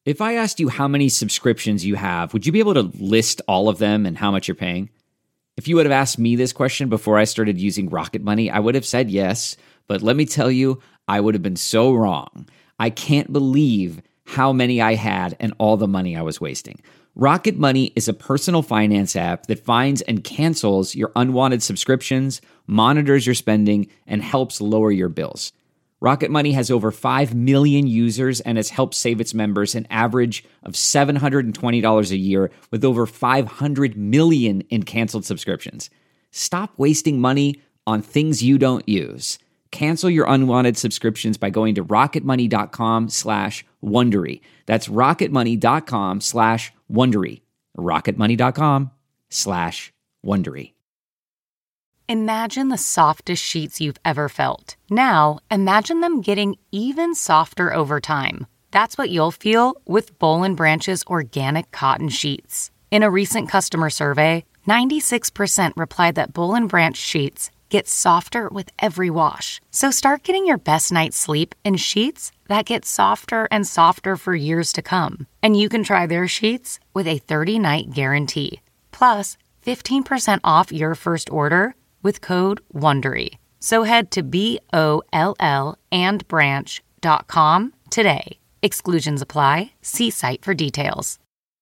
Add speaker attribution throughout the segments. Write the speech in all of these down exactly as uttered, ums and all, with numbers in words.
Speaker 1: If I asked you how many subscriptions you have, would you be able to list all of them and how much you're paying? If you would have asked me this question before I started using Rocket Money, I would have said yes, but let me tell you, I would have been so wrong. I can't believe how many I had and all the money I was wasting. Rocket Money is a personal finance app that finds and cancels your unwanted subscriptions, monitors your spending, and helps lower your bills. Rocket Money has over five million users and has helped save its members an average of seven hundred twenty dollars a year with over five hundred million in canceled subscriptions. Stop wasting money on things you don't use. Cancel your unwanted subscriptions by going to rocketmoney.com slash Wondery. That's rocketmoney.com slash Wondery. rocketmoney.com slash Wondery.
Speaker 2: Imagine the softest sheets you've ever felt. Now, imagine them getting even softer over time. That's what you'll feel with Boll and Branch's organic cotton sheets. In a recent customer survey, ninety-six percent replied that Boll and Branch sheets get softer with every wash. So start getting your best night's sleep in sheets that get softer and softer for years to come. And you can try their sheets with a thirty-night guarantee. Plus, fifteen percent off your first order with code WONDERY. So head to B O L L and branch dot com today. Exclusions apply. See site for details.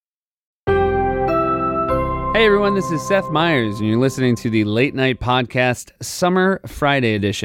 Speaker 3: Hey everyone, this is Seth Meyers, and you're listening to the Late Night Podcast Summer Friday Edition.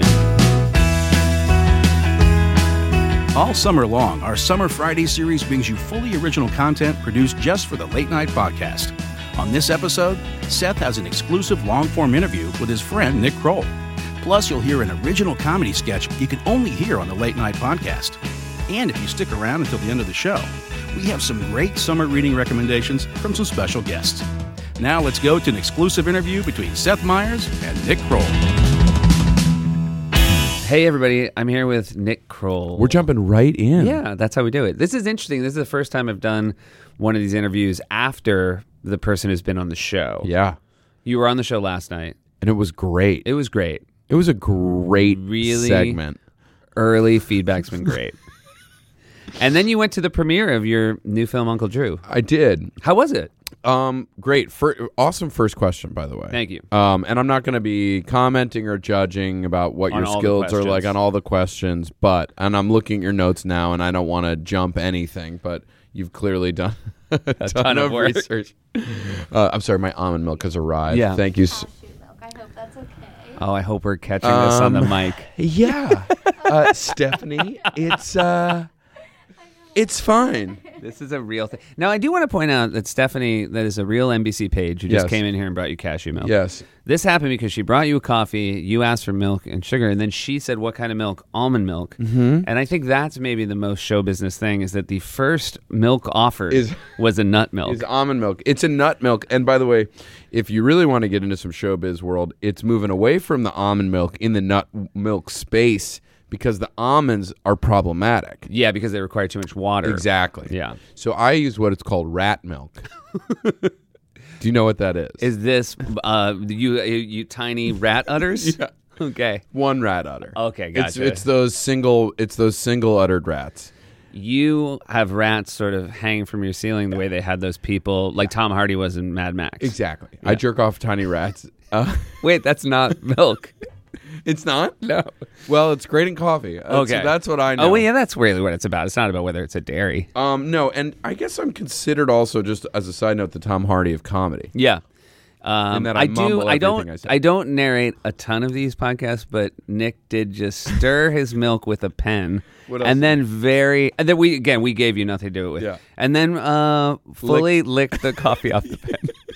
Speaker 4: All summer long, our Summer Friday series brings you fully original content produced just for the Late Night Podcast. On this episode, Seth has an exclusive long-form interview with his friend Nick Kroll. Plus, you'll hear an original comedy sketch you can only hear on the Late Night Podcast. And if you stick around until the end of the show, we have some great summer reading recommendations from some special guests. Now let's go to an exclusive interview between Seth Meyers and Nick Kroll.
Speaker 3: Hey everybody, I'm here with Nick Kroll.
Speaker 5: We're jumping right in.
Speaker 3: Yeah, that's how we do it. This is interesting. This is the first time I've done one of these interviews after the person who's been on the show.
Speaker 5: Yeah.
Speaker 3: You were on the show last night.
Speaker 5: And it was great.
Speaker 3: It was great.
Speaker 5: It was a great
Speaker 3: really
Speaker 5: segment.
Speaker 3: Early feedback's been great. And then you went to the premiere of your new film, Uncle Drew.
Speaker 5: I did.
Speaker 3: How was it?
Speaker 5: Um, great. For, awesome first question, by the way.
Speaker 3: Thank you.
Speaker 5: Um, and I'm not going to be commenting or judging about what
Speaker 3: On
Speaker 5: your
Speaker 3: all the
Speaker 5: skills are like
Speaker 3: questions.
Speaker 5: on all the questions, but, and I'm looking at your notes now, and I don't want to jump anything, but you've clearly done a ton,
Speaker 3: ton of
Speaker 5: of
Speaker 3: work.
Speaker 5: research. Uh, I'm sorry, my almond milk has arrived.
Speaker 3: Yeah.
Speaker 5: Thank you. s-
Speaker 6: Cashew milk. I hope that's okay.
Speaker 3: Oh, I hope we're catching this on the
Speaker 5: Um,
Speaker 3: mic.
Speaker 5: Yeah. uh, Stephanie, it's, uh, it's fine.
Speaker 3: This is a real thing. Now, I do want to point out that Stephanie, that is a real N B C page who just
Speaker 5: Yes.
Speaker 3: came in here and brought you cashew milk.
Speaker 5: Yes.
Speaker 3: This happened because she brought you a coffee, you asked for milk and sugar, and then she said, what kind of milk? Almond milk. Mm-hmm. And I think that's maybe the most show business thing, is that the first milk offered
Speaker 5: Is-
Speaker 3: was a nut milk.
Speaker 5: It's almond milk. It's a nut milk. And by the way, if you really want to get into some showbiz world, it's moving away from the almond milk in the nut milk space because the almonds are problematic.
Speaker 3: Yeah, because they require too much water.
Speaker 5: Exactly.
Speaker 3: Yeah.
Speaker 5: So I use what it's called rat milk. Do you know what that is?
Speaker 3: Is this uh, you, you you tiny rat udders?
Speaker 5: Yeah.
Speaker 3: Okay.
Speaker 5: One rat udder.
Speaker 3: Okay,
Speaker 5: It's,
Speaker 3: gotcha.
Speaker 5: it's those single. It's those single uddered rats.
Speaker 3: You have rats sort of hanging from your ceiling the way they had those people, like Tom Hardy was in Mad Max.
Speaker 5: Exactly. I jerk off tiny rats. Uh,
Speaker 3: Wait, that's not milk.
Speaker 5: it's not.
Speaker 3: No.
Speaker 5: Well, it's great in coffee. Uh,
Speaker 3: Okay.
Speaker 5: So that's what I know.
Speaker 3: Oh, well, yeah, that's really what it's about. It's not about whether it's a dairy.
Speaker 5: Um, no, and I guess I'm considered also, just as a side note, the Tom Hardy of comedy.
Speaker 3: Yeah. Um,
Speaker 5: In that I
Speaker 3: do.
Speaker 5: mumble
Speaker 3: I don't.
Speaker 5: everything I say.
Speaker 3: I don't narrate a ton of these podcasts, but Nick did just stir his milk with a pen,
Speaker 5: What else?
Speaker 3: and then very. And then we again we gave you nothing to do it with,
Speaker 5: Yeah.
Speaker 3: and then uh, fully licked the coffee off the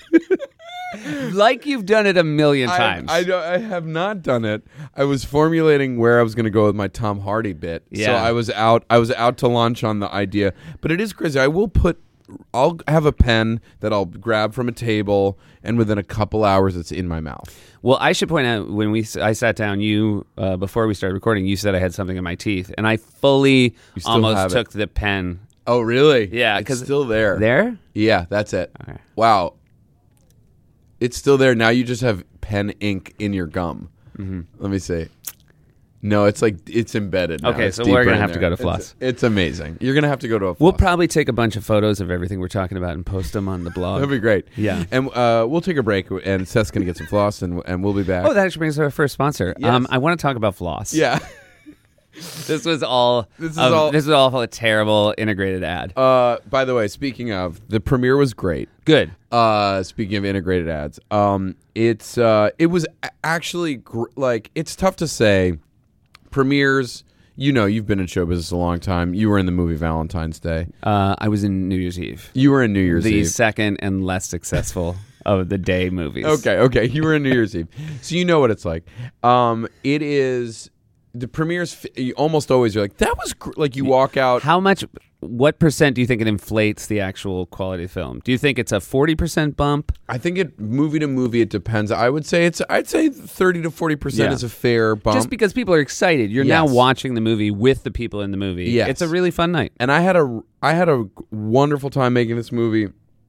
Speaker 3: pen, like you've done it a million times.
Speaker 5: I, I, don't- I have not done it. I was formulating where I was going to go with my Tom Hardy bit. So
Speaker 3: Yeah.
Speaker 5: I was out. I was out to lunch on the idea, but it is crazy. I will put. I'll have a pen that I'll grab from a table, and within a couple hours, it's in my mouth.
Speaker 3: Well, I should point out when we I sat down, you uh, before we started recording, you said I had something in my teeth, and I fully
Speaker 5: You still
Speaker 3: almost
Speaker 5: have it.
Speaker 3: took the pen.
Speaker 5: Oh, really?
Speaker 3: Yeah,
Speaker 5: it's
Speaker 3: 'cause-
Speaker 5: still there.
Speaker 3: There?
Speaker 5: Yeah, that's it.
Speaker 3: Okay.
Speaker 5: Wow. It's still there. Now you just have pen ink in your gum.
Speaker 3: Mm-hmm.
Speaker 5: Let me see. No, it's like it's embedded. Now.
Speaker 3: Okay,
Speaker 5: It's
Speaker 3: so we're
Speaker 5: deeper
Speaker 3: gonna
Speaker 5: in
Speaker 3: have to
Speaker 5: there.
Speaker 3: go to Floss.
Speaker 5: It's, it's amazing. You're gonna have to go to a. Floss.
Speaker 3: We'll probably take a bunch of photos of everything we're talking about and post them on the blog.
Speaker 5: That'd be great.
Speaker 3: Yeah.
Speaker 5: and uh, we'll take a break, and Seth's gonna get some floss, and and we'll be back.
Speaker 3: Oh, that actually brings us to our first sponsor.
Speaker 5: Yes.
Speaker 3: Um, I want to talk about Floss.
Speaker 5: yeah.
Speaker 3: This was all.
Speaker 5: This is
Speaker 3: of-
Speaker 5: all-
Speaker 3: This was all a terrible integrated ad.
Speaker 5: Uh, by the way, speaking of, the premiere was great.
Speaker 3: Good.
Speaker 5: Uh, speaking of integrated ads, um, it's uh, it was a- actually gr- like it's tough to say. Premieres, you know, you've been in show business a long time. You were in the movie Valentine's Day.
Speaker 3: Uh, I was in New Year's Eve.
Speaker 5: You were in New Year's
Speaker 3: the
Speaker 5: Eve.
Speaker 3: second and less successful of the day movies.
Speaker 5: Okay, okay. You were in New Year's Eve, so you know what it's like. Um, it is the premieres. f- You almost always are like that was gr-, like you walk out.
Speaker 3: How much? What percent do you think it inflates the actual quality of film? Do you think it's a forty percent bump?
Speaker 5: I think it movie to movie it depends. I would say it's. I'd say thirty to forty percent
Speaker 3: Yeah.
Speaker 5: is a fair bump.
Speaker 3: Just because people are excited, you're now
Speaker 5: Yes.
Speaker 3: watching the movie with the people in the movie.
Speaker 5: Yes.
Speaker 3: It's a really fun night.
Speaker 5: And I had a I had a wonderful time making this movie.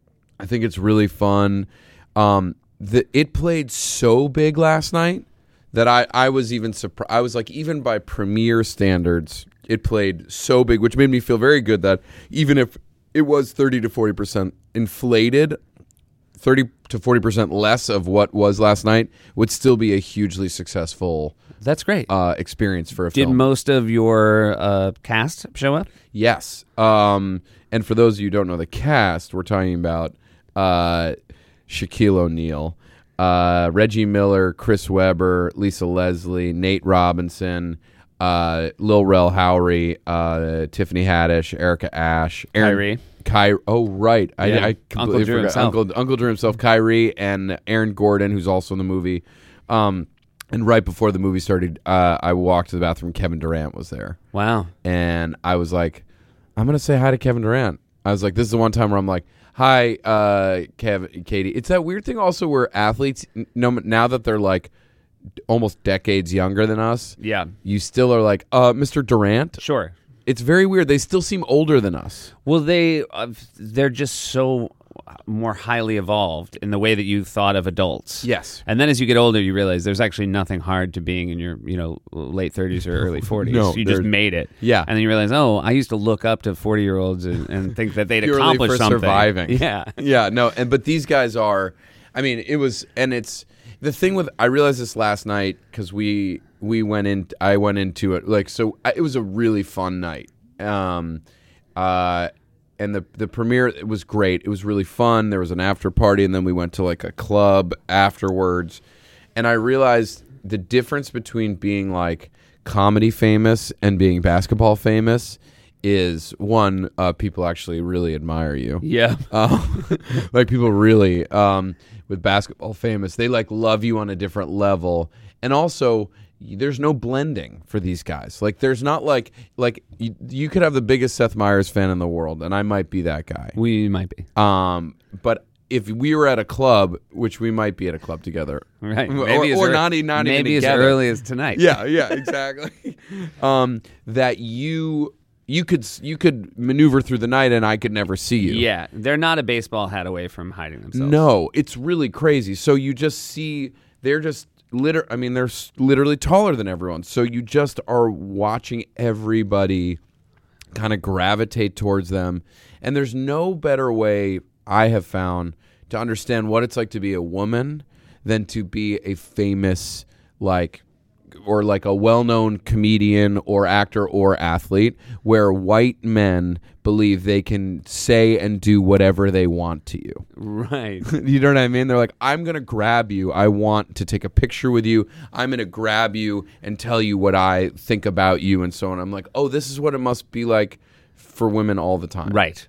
Speaker 5: I think it's really fun. Um, the it played so big last night that I I was even surprised. I was like, even by premiere standards, it played so big, which made me feel very good that even if it was thirty to forty percent inflated, thirty to forty percent less of what was last night would still be a hugely successful
Speaker 3: That's great.
Speaker 5: uh, experience for a
Speaker 3: Did
Speaker 5: film.
Speaker 3: most of your uh, cast show up?
Speaker 5: Yes. Um, and for those of you who don't know the cast, we're talking about uh, Shaquille O'Neal, uh, Reggie Miller, Chris Webber, Lisa Leslie, Nate Robinson, uh, Lil Rel Howery, uh, Tiffany Haddish, Erica Ash, Aaron,
Speaker 3: Kyrie.
Speaker 5: Ky- oh, right. I,
Speaker 3: Yeah.
Speaker 5: I completely
Speaker 3: Uncle Drew
Speaker 5: forgot.
Speaker 3: himself.
Speaker 5: Uncle, Uncle Drew himself, Kyrie, and Aaron Gordon, who's also in the movie. Um, and right before the movie started, uh, I walked to the bathroom. Kevin Durant was there.
Speaker 3: Wow.
Speaker 5: And I was like, I'm going to say hi to Kevin Durant. I was like, this is the one time where I'm like, hi, uh, Kev, Katie. It's that weird thing also where athletes, n- no, now that they're like d- almost decades younger than us,
Speaker 3: Yeah.
Speaker 5: you still are like, uh, Mister Durant.
Speaker 3: Sure.
Speaker 5: It's very weird. They still seem older than us.
Speaker 3: Well, they uh, they're just so more highly evolved in the way that you thought of adults.
Speaker 5: Yes.
Speaker 3: And then as you get older, you realize there's actually nothing hard to being in your, you know, late thirties or early forties.
Speaker 5: No,
Speaker 3: you just
Speaker 5: there's-
Speaker 3: made it.
Speaker 5: Yeah.
Speaker 3: And then you realize, oh, I used to look up to forty-year-olds and, and think that they'd
Speaker 5: Purely
Speaker 3: accomplish
Speaker 5: for
Speaker 3: something.
Speaker 5: surviving.
Speaker 3: Yeah.
Speaker 5: Yeah, no, and but these guys are, I mean, it was, and it's, the thing with, I realized this last night because we, we went in, I went into it, like, so I, it was a really fun night. Um, uh, and the the premiere, it was great. It was really fun. There was an after party, and then we went to like a club afterwards. And I realized the difference between being like comedy famous and being basketball famous is one, uh, people actually really admire you.
Speaker 3: Yeah.
Speaker 5: Um, like people really, um, with basketball famous, they like love you on a different level. And also, there's no blending for these guys. Like there's not like, like you, you could have the biggest Seth Meyers fan in the world, and I might be that guy.
Speaker 3: We might be.
Speaker 5: Um, but if we were at a club, which we might be at a club together,
Speaker 3: Right.
Speaker 5: or,
Speaker 3: Maybe as
Speaker 5: or
Speaker 3: ear-
Speaker 5: not, e- not
Speaker 3: maybe
Speaker 5: even
Speaker 3: as
Speaker 5: together.
Speaker 3: early as tonight.
Speaker 5: Yeah, yeah, exactly. um, that you you could you could maneuver through the night, and I could never see you.
Speaker 3: Yeah. They're not a baseball hat away from hiding themselves.
Speaker 5: No, it's really crazy. So you just see they're just liter. I mean, they're s- literally taller than everyone. So you just are watching everybody kind of gravitate towards them, and there's no better way I have found to understand what it's like to be a woman than to be a famous like or like a well-known comedian or actor or athlete where white men believe they can say and do whatever they want to you.
Speaker 3: Right.
Speaker 5: You know what I mean? They're like, I'm going to grab you. I want to take a picture with you. I'm going to grab you and tell you what I think about you and so on. I'm like, oh, this is what it must be like for women all the time.
Speaker 3: Right.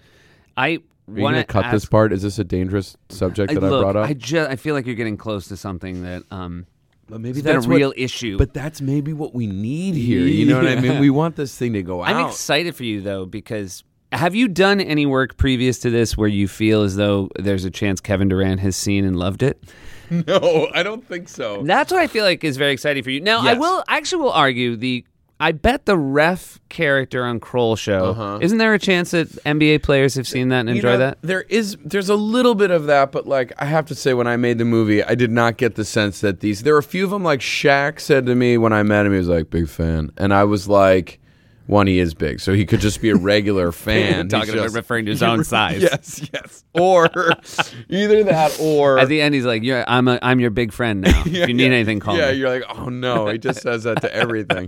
Speaker 3: I
Speaker 5: Are you going
Speaker 3: want
Speaker 5: to cut this part? Is this a dangerous subject that I,
Speaker 3: look,
Speaker 5: brought up?
Speaker 3: I, ju- I feel like you're getting close to something that um,
Speaker 5: But maybe
Speaker 3: it's been a
Speaker 5: that's what-
Speaker 3: real issue.
Speaker 5: But that's maybe what we need here. You know what I mean?
Speaker 3: Yeah.
Speaker 5: We want this thing to go out.
Speaker 3: I'm excited for you, though, because have you done any work previous to this where you feel as though there's a chance Kevin Durant has seen and loved it?
Speaker 5: No, I don't think so.
Speaker 3: That's what I feel like is very exciting for you. Now, I
Speaker 5: Yes.
Speaker 3: will I actually will argue the I bet the ref character on Kroll show,
Speaker 5: Uh-huh.
Speaker 3: isn't there a chance that N B A players have seen that and
Speaker 5: You
Speaker 3: enjoy
Speaker 5: know,
Speaker 3: that?
Speaker 5: There is, there's a little bit of that, but like I have to say, when I made the movie, I did not get the sense that these. There were a few of them. Like Shaq said to me when I met him, he was like, "Big fan," and I was like, "One, he is big, so he could just be a regular fan."
Speaker 3: Talking
Speaker 5: He's
Speaker 3: about
Speaker 5: just-
Speaker 3: referring to his own size.
Speaker 5: Yes, yes. Or either that, or
Speaker 3: At the end, he's like, "You're, I'm, a, I'm your big friend now.
Speaker 5: Yeah,
Speaker 3: if you need
Speaker 5: yeah.
Speaker 3: anything, call
Speaker 5: yeah,
Speaker 3: me."
Speaker 5: you're like, oh no, he just says that to everything.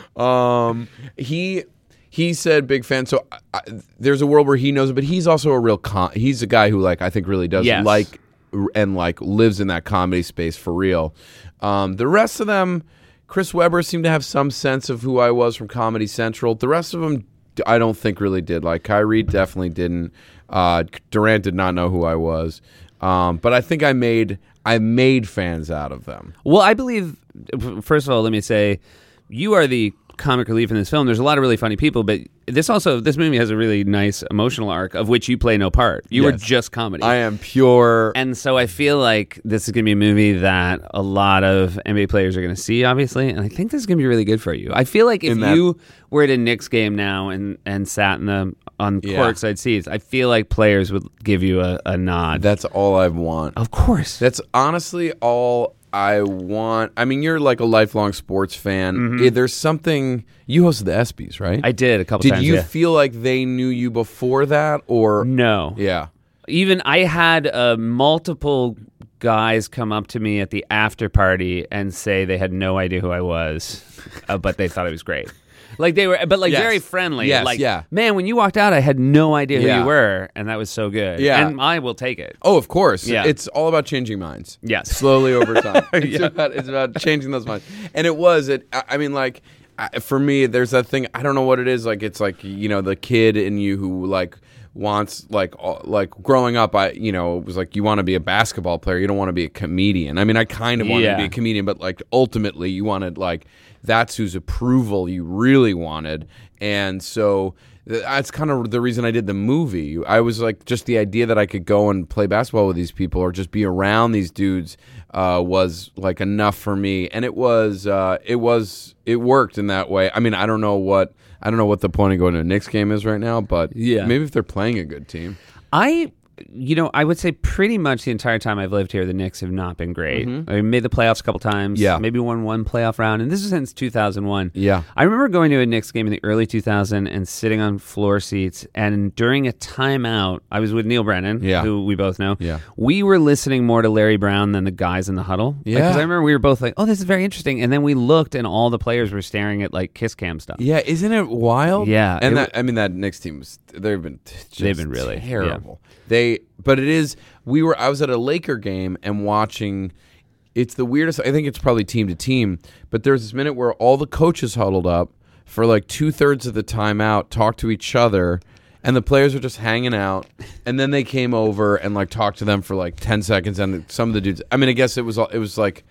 Speaker 5: Um, he he said big fan. So I, I, there's a world where he knows it, but he's also a real com- he's a guy who like I think really does
Speaker 3: Yes.
Speaker 5: like and like lives in that comedy space for real. Um, the rest of them, Chris Webber seemed to have some sense of who I was from Comedy Central. The rest of them, I don't think really did. Like Kyrie definitely didn't. Uh, Durant did not know who I was. Um, but I think I made I made fans out of them.
Speaker 3: Well, I believe, first of all, let me say, you are the comic relief in this film. There's a lot of really funny people, but this also, this movie has a really nice emotional arc of which you play no part. You
Speaker 5: Yes.
Speaker 3: are just comedy.
Speaker 5: I am pure.
Speaker 3: And so I feel like this is going to be a movie that a lot of N B A players are going to see, obviously, and I think this is going to be really good for you. I feel like if
Speaker 5: In that-
Speaker 3: you were at a Knicks game now and, and sat in the on
Speaker 5: Yeah.
Speaker 3: courtside seats, I feel like players would give you a, a nod.
Speaker 5: That's all I want.
Speaker 3: of course.
Speaker 5: That's honestly all I want. I mean, you're like a lifelong sports fan. Eh, There's something. You hosted the ESPYs, right?
Speaker 3: I did a couple
Speaker 5: Did
Speaker 3: times.
Speaker 5: you
Speaker 3: yeah.
Speaker 5: feel like they knew you before that, or
Speaker 3: No.
Speaker 5: yeah?
Speaker 3: Even I had uh, multiple guys come up to me at the after party and say they had no idea who I was, uh, but they thought it was great. Like they were, but like
Speaker 5: Yes.
Speaker 3: very friendly.
Speaker 5: Yes,
Speaker 3: like,
Speaker 5: yeah.
Speaker 3: man, when you walked out, I had no idea who
Speaker 5: Yeah.
Speaker 3: you were, and that was so good.
Speaker 5: Yeah.
Speaker 3: And I will take it.
Speaker 5: Oh, of course.
Speaker 3: Yeah.
Speaker 5: It's all about changing minds.
Speaker 3: Yes.
Speaker 5: Slowly over time. It's, about, it's about changing those minds. And it was, it. I I mean, like, I, for me, there's that thing, I don't know what it is. Like, it's like, you know, the kid in you who, like, wants, like, all, like growing up, I, you know, it was like, you want to be a basketball player. You don't want to be a comedian. I mean, I kind of wanted
Speaker 3: Yeah.
Speaker 5: to be a comedian, but, like, ultimately, you wanted, like, that's whose approval you really wanted. And so that's kind of the reason I did the movie. I was like, just the idea that I could go and play basketball with these people or just be around these dudes uh, was like enough for me. And it was, uh, it was, it worked in that way. I mean, I don't know what, I don't know what the point of going to a Knicks game is right now, but
Speaker 3: Yeah.
Speaker 5: maybe if they're playing a good team.
Speaker 3: I, you know, I would say pretty much the entire time I've lived here, the Knicks have not been great. I made the playoffs a couple times.
Speaker 5: Yeah.
Speaker 3: Maybe won one playoff round, and this is since two thousand one.
Speaker 5: Yeah.
Speaker 3: I remember going to a Knicks game in the early two thousands and sitting on floor seats, and during a timeout, I was with Neil Brennan,
Speaker 5: Yeah.
Speaker 3: who we both know.
Speaker 5: Yeah.
Speaker 3: We were listening more to Larry Brown than the guys in the huddle.
Speaker 5: Yeah.
Speaker 3: Because I remember we were both like, oh, this is very interesting. And then we looked, and all the players were staring at, like, kiss cam stuff.
Speaker 5: Yeah, isn't it wild?
Speaker 3: Yeah,
Speaker 5: and
Speaker 3: it
Speaker 5: that I mean that Knicks team was they've been t- just
Speaker 3: They've been really,
Speaker 5: terrible. They but it is we were I was at a Laker game and watching. It's the weirdest. I think it's probably team to team, but there's this minute where all the coaches huddled up for like two thirds of the time out, talked to each other, and the players were just hanging out. And then they came over and like talked to them for like ten seconds. And some of the dudes. I mean, I guess it was all- it was like.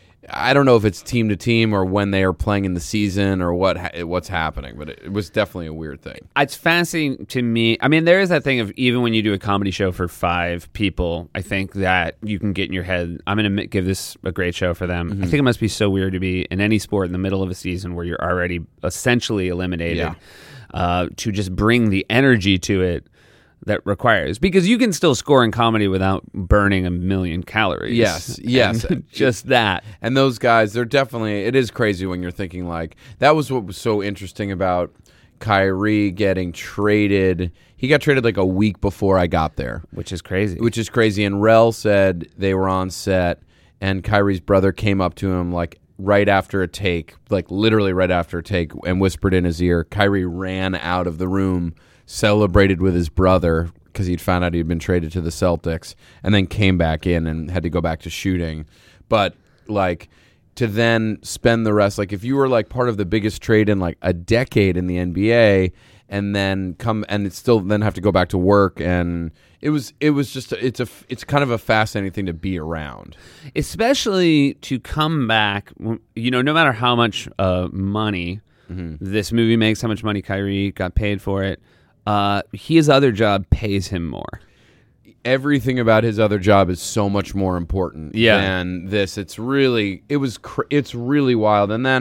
Speaker 5: I don't know if it's team to team or when they are playing in the season or what ha- what's happening, but it, it was definitely a weird thing.
Speaker 3: It's fascinating to me. I mean, there is that thing of even when you do a comedy show for five people, I think that you can get in your head, I'm going to give this a great show for them.
Speaker 5: Mm-hmm.
Speaker 3: I think it must be so weird to be in any sport in the middle of a season where you're already essentially eliminated
Speaker 5: Yeah.
Speaker 3: uh, to just bring the energy to it that requires, because you can still score in comedy without burning a million calories.
Speaker 5: Yes, yes.
Speaker 3: And just that.
Speaker 5: And those guys, they're definitely, it is crazy when you're thinking like, that was what was so interesting about Kyrie getting traded. He got traded like a week before I got there,
Speaker 3: Which is crazy.
Speaker 5: which is crazy. And Rel said they were on set and Kyrie's brother came up to him like right after a take, like literally right after a take, and whispered in his ear. Kyrie ran out of the room, celebrated with his brother because he'd found out he'd been traded to the Celtics, and then came back in and had to go back to shooting. But like to then spend the rest, like if you were like part of the biggest trade in like a decade in the N B A, and then come and it's still then have to go back to work, and it was it was just it's a it's kind of a fascinating thing to be around.
Speaker 3: Especially to come back, you know, no matter how much uh, money this movie makes, how much money Kyrie got paid for it, uh, his other job pays him more.
Speaker 5: Everything about his other job is so much more important
Speaker 3: Yeah.
Speaker 5: than this. It's really it was cr- it's really wild. And then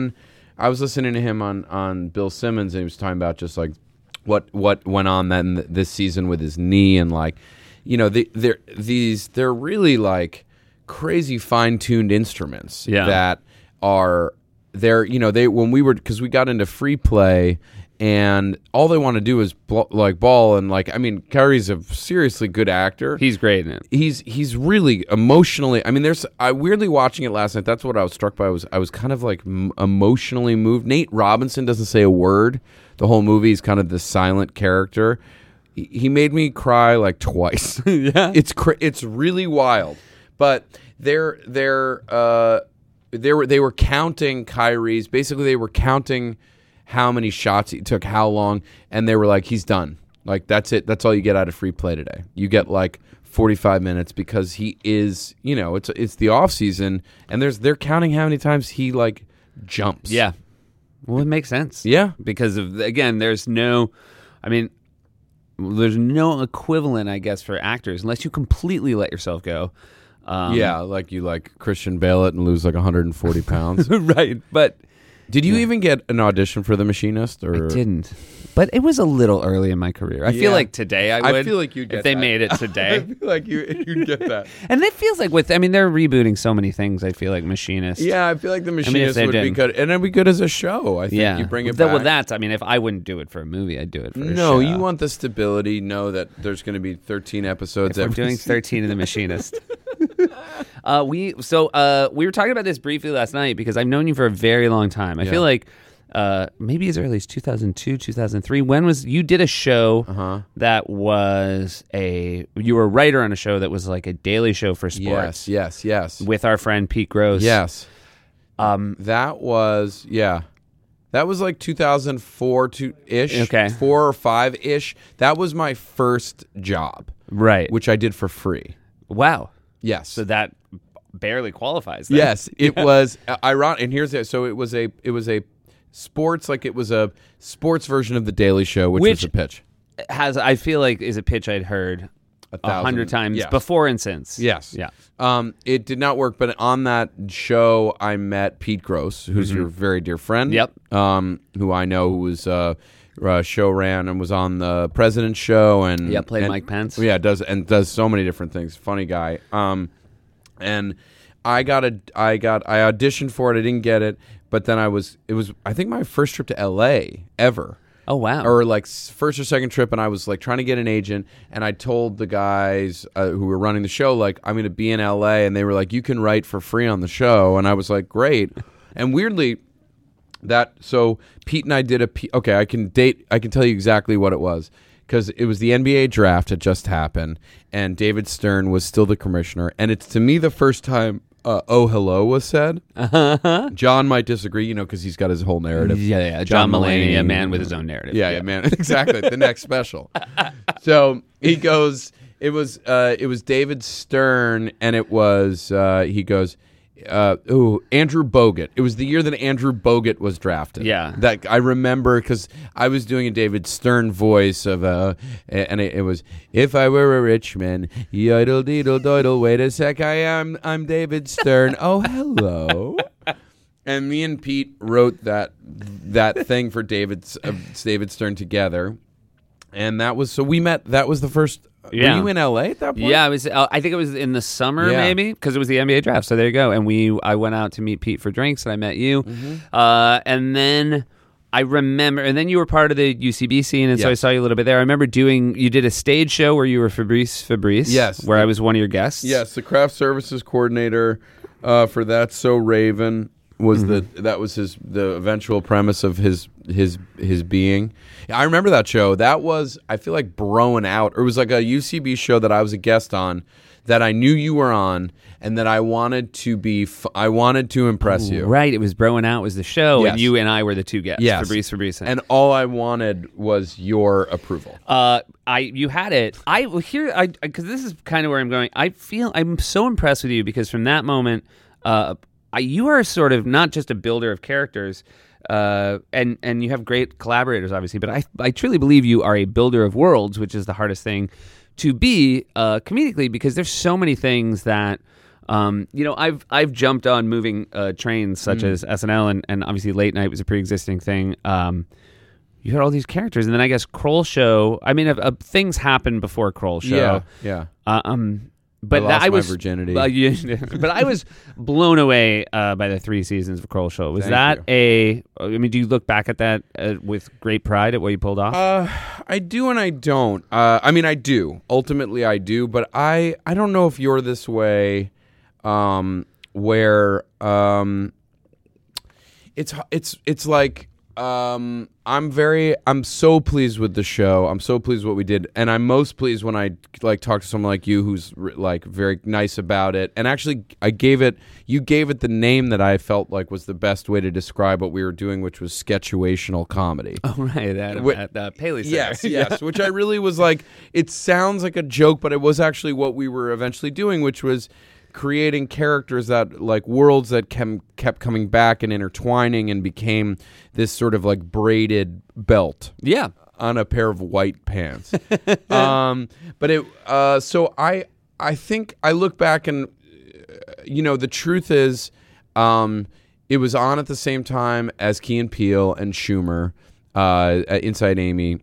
Speaker 5: I was listening to him on, on Bill Simmons, and he was talking about just like what what went on then this season with his knee, and like, you know, they, they're these they're really like crazy fine tuned instruments
Speaker 3: Yeah.
Speaker 5: that are they're you know they when we were because we got into free play. And all they want to do is bl- like ball and like I mean, Kyrie's a seriously good actor.
Speaker 3: He's great in it.
Speaker 5: He's he's really emotionally. I mean, there's I weirdly watching it last night. That's what I was struck by. Was I was kind of like m- emotionally moved. Nate Robinson doesn't say a word the whole movie. He's kind of this silent character. He, he made me cry like twice.
Speaker 3: Yeah.
Speaker 5: It's cra- it's really wild. But they're they're uh they were they were counting Kyrie's. Basically, they were counting how many shots he took, how long, and they were like, he's done. Like, that's it. That's all you get out of free play today. You get like forty-five minutes because he is, you know, it's it's the off season, and there's they're counting how many times he like jumps.
Speaker 3: Yeah. Well, it makes sense.
Speaker 5: Yeah.
Speaker 3: Because of again, there's no, I mean, there's no equivalent, I guess, for actors unless you completely let yourself go. Um,
Speaker 5: yeah, like you like Christian Bale it and lose like one hundred forty pounds.
Speaker 3: right. But
Speaker 5: Did you even get an audition for The Machinist? Or
Speaker 3: I didn't. But it was a little early in my career. I
Speaker 5: Yeah.
Speaker 3: feel like today I would.
Speaker 5: I feel like you'd get
Speaker 3: if they
Speaker 5: that.
Speaker 3: made it
Speaker 5: I
Speaker 3: today.
Speaker 5: feel like you you'd get that.
Speaker 3: And it feels like with, I mean, they're rebooting so many things. I feel like Machinist.
Speaker 5: Yeah, I feel like The Machinist
Speaker 3: they
Speaker 5: would be
Speaker 3: didn't.
Speaker 5: good, and it'd be good as a show. I think
Speaker 3: Yeah.
Speaker 5: you bring it
Speaker 3: That-
Speaker 5: back.
Speaker 3: Well, that's, I mean, if I wouldn't do it for a movie, I'd do it for a
Speaker 5: no,
Speaker 3: show.
Speaker 5: you want the stability. Know that there's going to be thirteen episodes.
Speaker 3: If we're
Speaker 5: every
Speaker 3: doing
Speaker 5: season.
Speaker 3: thirteen of The Machinist. uh, we so uh, we were talking about this briefly last night because I've known you for a very long time. I
Speaker 5: Yeah.
Speaker 3: feel like uh, maybe as early as two thousand two, two thousand three. When was you did a show
Speaker 5: Uh-huh.
Speaker 3: that was a you were a writer on a show that was like a daily show for sports
Speaker 5: Yes, yes, yes,
Speaker 3: with our friend Pete Gross.
Speaker 5: yes.
Speaker 3: Um,
Speaker 5: That was yeah. That was like two thousand four to ish.
Speaker 3: Okay.
Speaker 5: four or five ish. That was my first job,
Speaker 3: right.
Speaker 5: which I did for free.
Speaker 3: Wow.
Speaker 5: Yes.
Speaker 3: So that barely qualifies. Then.
Speaker 5: Yes, it was uh, ironic. And here's it. So it was a it was a sports like it was a sports version of the Daily Show, which,
Speaker 3: Which-
Speaker 5: was a pitch.
Speaker 3: Has I feel like is a pitch I'd heard
Speaker 5: A
Speaker 3: a
Speaker 5: thousand-
Speaker 3: hundred times
Speaker 5: yes.
Speaker 3: before and since.
Speaker 5: Yes.
Speaker 3: Yeah.
Speaker 5: Um, it did not work, but on that show, I met Pete Gross, who's your very dear friend.
Speaker 3: Mm-hmm. Yep.
Speaker 5: Um, who I know who was uh, uh, show ran and was on the President's Show and
Speaker 3: Yeah, played
Speaker 5: and-
Speaker 3: Mike Pence.
Speaker 5: Yeah, does and does so many different things. Funny guy. Um, and I got a I got I auditioned for it. I didn't get it, but then I was it was I think my first trip to L A ever.
Speaker 3: Oh wow.
Speaker 5: Or like s- first or second trip, and I was like trying to get an agent, and I told the guys uh, who were running the show like I'm going to be in L A, and they were like, you can write for free on the show, and I was like, great. And weirdly, that so Pete and I did a P- okay, I can date, I can tell you exactly what it was because it was the N B A draft had just happened, and David Stern was still the commissioner, and it's to me the first time. Uh, oh, hello was said. Uh-huh. John might disagree, you know, because he's got his whole narrative.
Speaker 3: Yeah, yeah.
Speaker 5: John
Speaker 3: John, Mulaney,
Speaker 5: Mulaney.
Speaker 3: a man with his own narrative.
Speaker 5: Yeah, yeah, man. Exactly. The next special. So he goes, it was uh, it was David Stern, and it was, uh, he goes, uh, ooh, Andrew Bogut. It was the year that Andrew Bogut was drafted.
Speaker 3: Yeah.
Speaker 5: That I remember because I was doing a David Stern voice of, uh, and it, it was, if I were a rich man, yodel deedle doidle, wait a sec, I am, I'm David Stern. Oh, hello. And me and Pete wrote that that thing for David's uh, David Stern together, and that was so we met. That was the first.
Speaker 3: Yeah.
Speaker 5: Were you in L A at that point?
Speaker 3: Yeah, I was. Uh, I think it was in the summer,
Speaker 5: Yeah.
Speaker 3: maybe, because it was the N B A draft. So there you go. And we, I went out to meet Pete for drinks, and I met you.
Speaker 5: Mm-hmm.
Speaker 3: Uh, and then I remember, and then you were part of the U C B scene, and so I
Speaker 5: Yes.
Speaker 3: saw you a little bit there. I remember doing. You did a stage show where you were Fabrice Fabrice.
Speaker 5: Yes.
Speaker 3: where I was one of your guests.
Speaker 5: Yes, the craft services coordinator uh, for That's So Raven was the that was his the eventual premise of his his his being. I remember that show. That was I feel like Broing Out. Or it was like a U C B show that I was a guest on that I knew you were on and that I wanted to be f- I wanted to impress you.
Speaker 3: Right. It was Broing Out was the show,
Speaker 5: Yes.
Speaker 3: and you and I were the two guests.
Speaker 5: Yes.
Speaker 3: Fabrice Fabrice.
Speaker 5: And all I wanted was your approval.
Speaker 3: Uh, I you had it. I well, here I because this is kind of where I'm going. I feel I'm so impressed with you because from that moment, uh, I, you are sort of not just a builder of characters, uh, and and you have great collaborators, obviously. But I I truly believe you are a builder of worlds, which is the hardest thing to be uh, comedically because there's so many things that. Um, you know, I've I've jumped on moving uh, trains such
Speaker 5: Mm.
Speaker 3: as S N L, and, and obviously late night was a pre-existing thing. Um, you had all these characters, and then I guess Kroll Show. I mean, uh, uh, things happened before Kroll Show.
Speaker 5: Yeah, yeah.
Speaker 3: Uh, um, but
Speaker 5: I
Speaker 3: that-
Speaker 5: lost
Speaker 3: I
Speaker 5: my
Speaker 3: was
Speaker 5: virginity.
Speaker 3: Well, you- but I was blown away uh, by the three seasons of Kroll Show. Was
Speaker 5: Thank
Speaker 3: that
Speaker 5: you.
Speaker 3: a? I mean, do you look back at that uh, with great pride at what you pulled off?
Speaker 5: Uh, I do and I don't. Uh, I mean, I do. Ultimately, I do. But I, I don't know if you're this way, um, where um, it's it's it's like um, I'm very I'm so pleased with the show. I'm so pleased with what we did, and I'm most pleased when I like talk to someone like you who's like very nice about it. And actually, I gave it you gave it the name that I felt like was the best way to describe what we were doing, which was sketchuational comedy.
Speaker 3: oh, right, at,
Speaker 5: Wait-
Speaker 3: at uh, Paley Center.
Speaker 5: Yes, yes, which I really was like, it sounds like a joke, but it was actually what we were eventually doing, which was creating characters that, like, worlds that kem- kept coming back and intertwining and became this sort of like braided belt
Speaker 3: yeah.
Speaker 5: on a pair of white pants. um, but it, uh, so I, I think I look back and, uh, you know, the truth is, um, it was on at the same time as Key and Peele and Schumer, uh, at Inside Amy,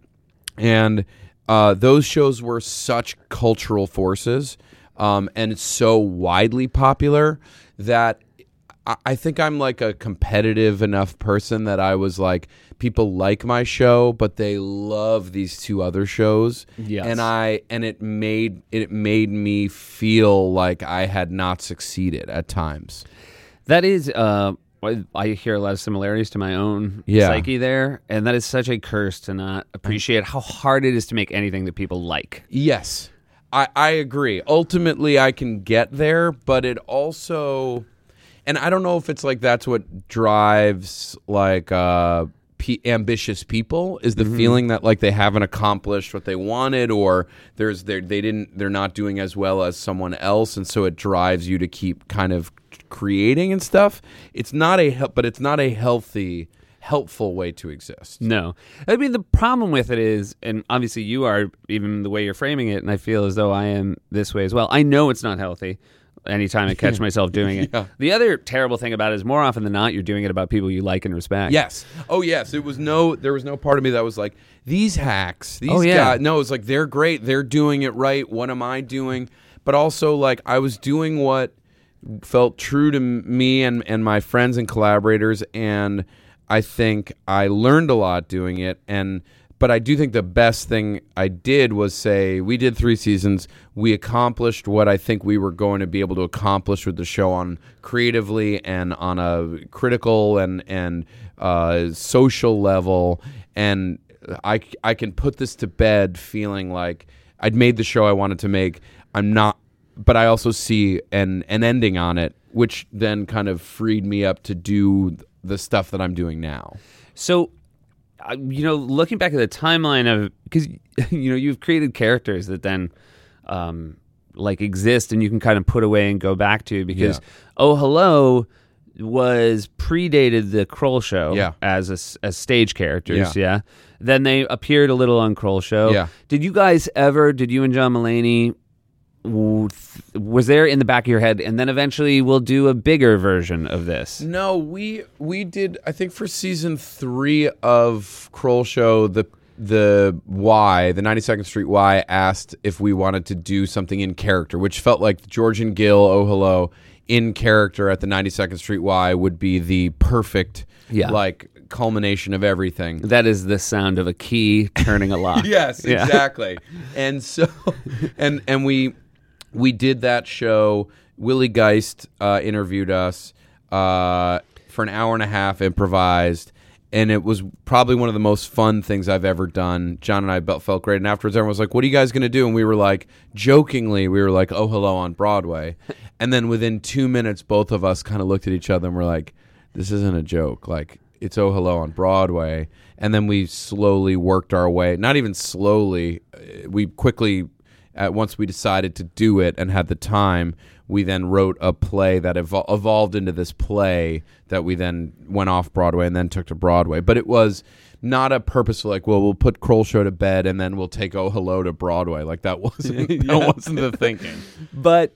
Speaker 5: and uh, those shows were such cultural forces, um, and it's so widely popular that I, I think I'm like a competitive enough person that I was like, people like my show, but they love these two other shows,
Speaker 3: Yes.
Speaker 5: and I and it made it made me feel like I had not succeeded at times.
Speaker 3: That is, uh, I I hear a lot of similarities to my own
Speaker 5: Yeah.
Speaker 3: psyche there, and that is such a curse to not appreciate how hard it is to make anything that people like.
Speaker 5: Yes, I, I agree. Ultimately, I can get there, but it also, and I don't know if it's like that's what drives like uh, p- ambitious people is the feeling that like they haven't accomplished what they wanted, or there's they they didn't they're not doing as well as someone else, and so it drives you to keep kind of creating and stuff. It's not a hel- but it's not a healthy, helpful way to exist.
Speaker 3: No. I mean, the problem with it is, and obviously you are, even the way you're framing it, and I feel as though I am this way as well. I know it's not healthy anytime I catch myself doing it.
Speaker 5: Yeah.
Speaker 3: The other terrible thing about it is more often than not, you're doing it about people you like and respect.
Speaker 5: Yes. Oh, yes. It was no. There was no part of me that was like, these hacks. These
Speaker 3: Oh, yeah.
Speaker 5: guys. No, it's like they're great. They're doing it right. What am I doing? But also, like, I was doing what felt true to m- me and and my friends and collaborators, and I think I learned a lot doing it. And but I do think the best thing I did was say we did three seasons. We accomplished what I think we were going to be able to accomplish with the show on creatively and on a critical and and uh, social level. And I I can put this to bed feeling like I'd made the show I wanted to make. I'm not, but I also see an an ending on it, which then kind of freed me up to do the stuff that I'm doing now.
Speaker 3: So, uh, you know, looking back at the timeline of, because, you know, you've created characters that then, um, like, exist and you can kind of put away and go back to, because
Speaker 5: Yeah.
Speaker 3: Oh Hello was predated the Kroll Show
Speaker 5: Yeah.
Speaker 3: as a s as stage characters,
Speaker 5: Yeah.
Speaker 3: yeah. Then they appeared a little on Kroll Show.
Speaker 5: Yeah.
Speaker 3: Did you guys ever, did you and John Mulaney, w- th- was there in the back of your head, and then eventually we'll do a bigger version of this?
Speaker 5: No, we we did. I think for season three of Kroll Show, the the Y, the ninety-second Street Y, asked if we wanted to do something in character, which felt like George and Gil, Oh Hello, in character at the ninety-second Street Y would be the perfect,
Speaker 3: Yeah.
Speaker 5: like culmination of everything.
Speaker 3: That is the sound of a key turning a lock.
Speaker 5: Yes,
Speaker 3: Yeah.
Speaker 5: exactly. And so, and and we we did that show. Willie Geist uh, interviewed us uh, for an hour and a half, improvised, and it was probably one of the most fun things I've ever done. John and I felt felt great, and afterwards everyone was like, "What are you guys going to do?" And we were like, jokingly, we were like, "Oh Hello" on Broadway, and then within two minutes, both of us kind of looked at each other and were like, "This isn't a joke. Like, it's Oh Hello on Broadway." And then we slowly worked our way, not even slowly, uh, we quickly, uh, once we decided to do it and had the time, we then wrote a play that evol- evolved into this play that we then went off Broadway and then took to Broadway. But it was not a purposeful, like, well, we'll put Kroll Show to bed and then we'll take Oh Hello to Broadway. Like, that wasn't, that wasn't the thinking.
Speaker 3: But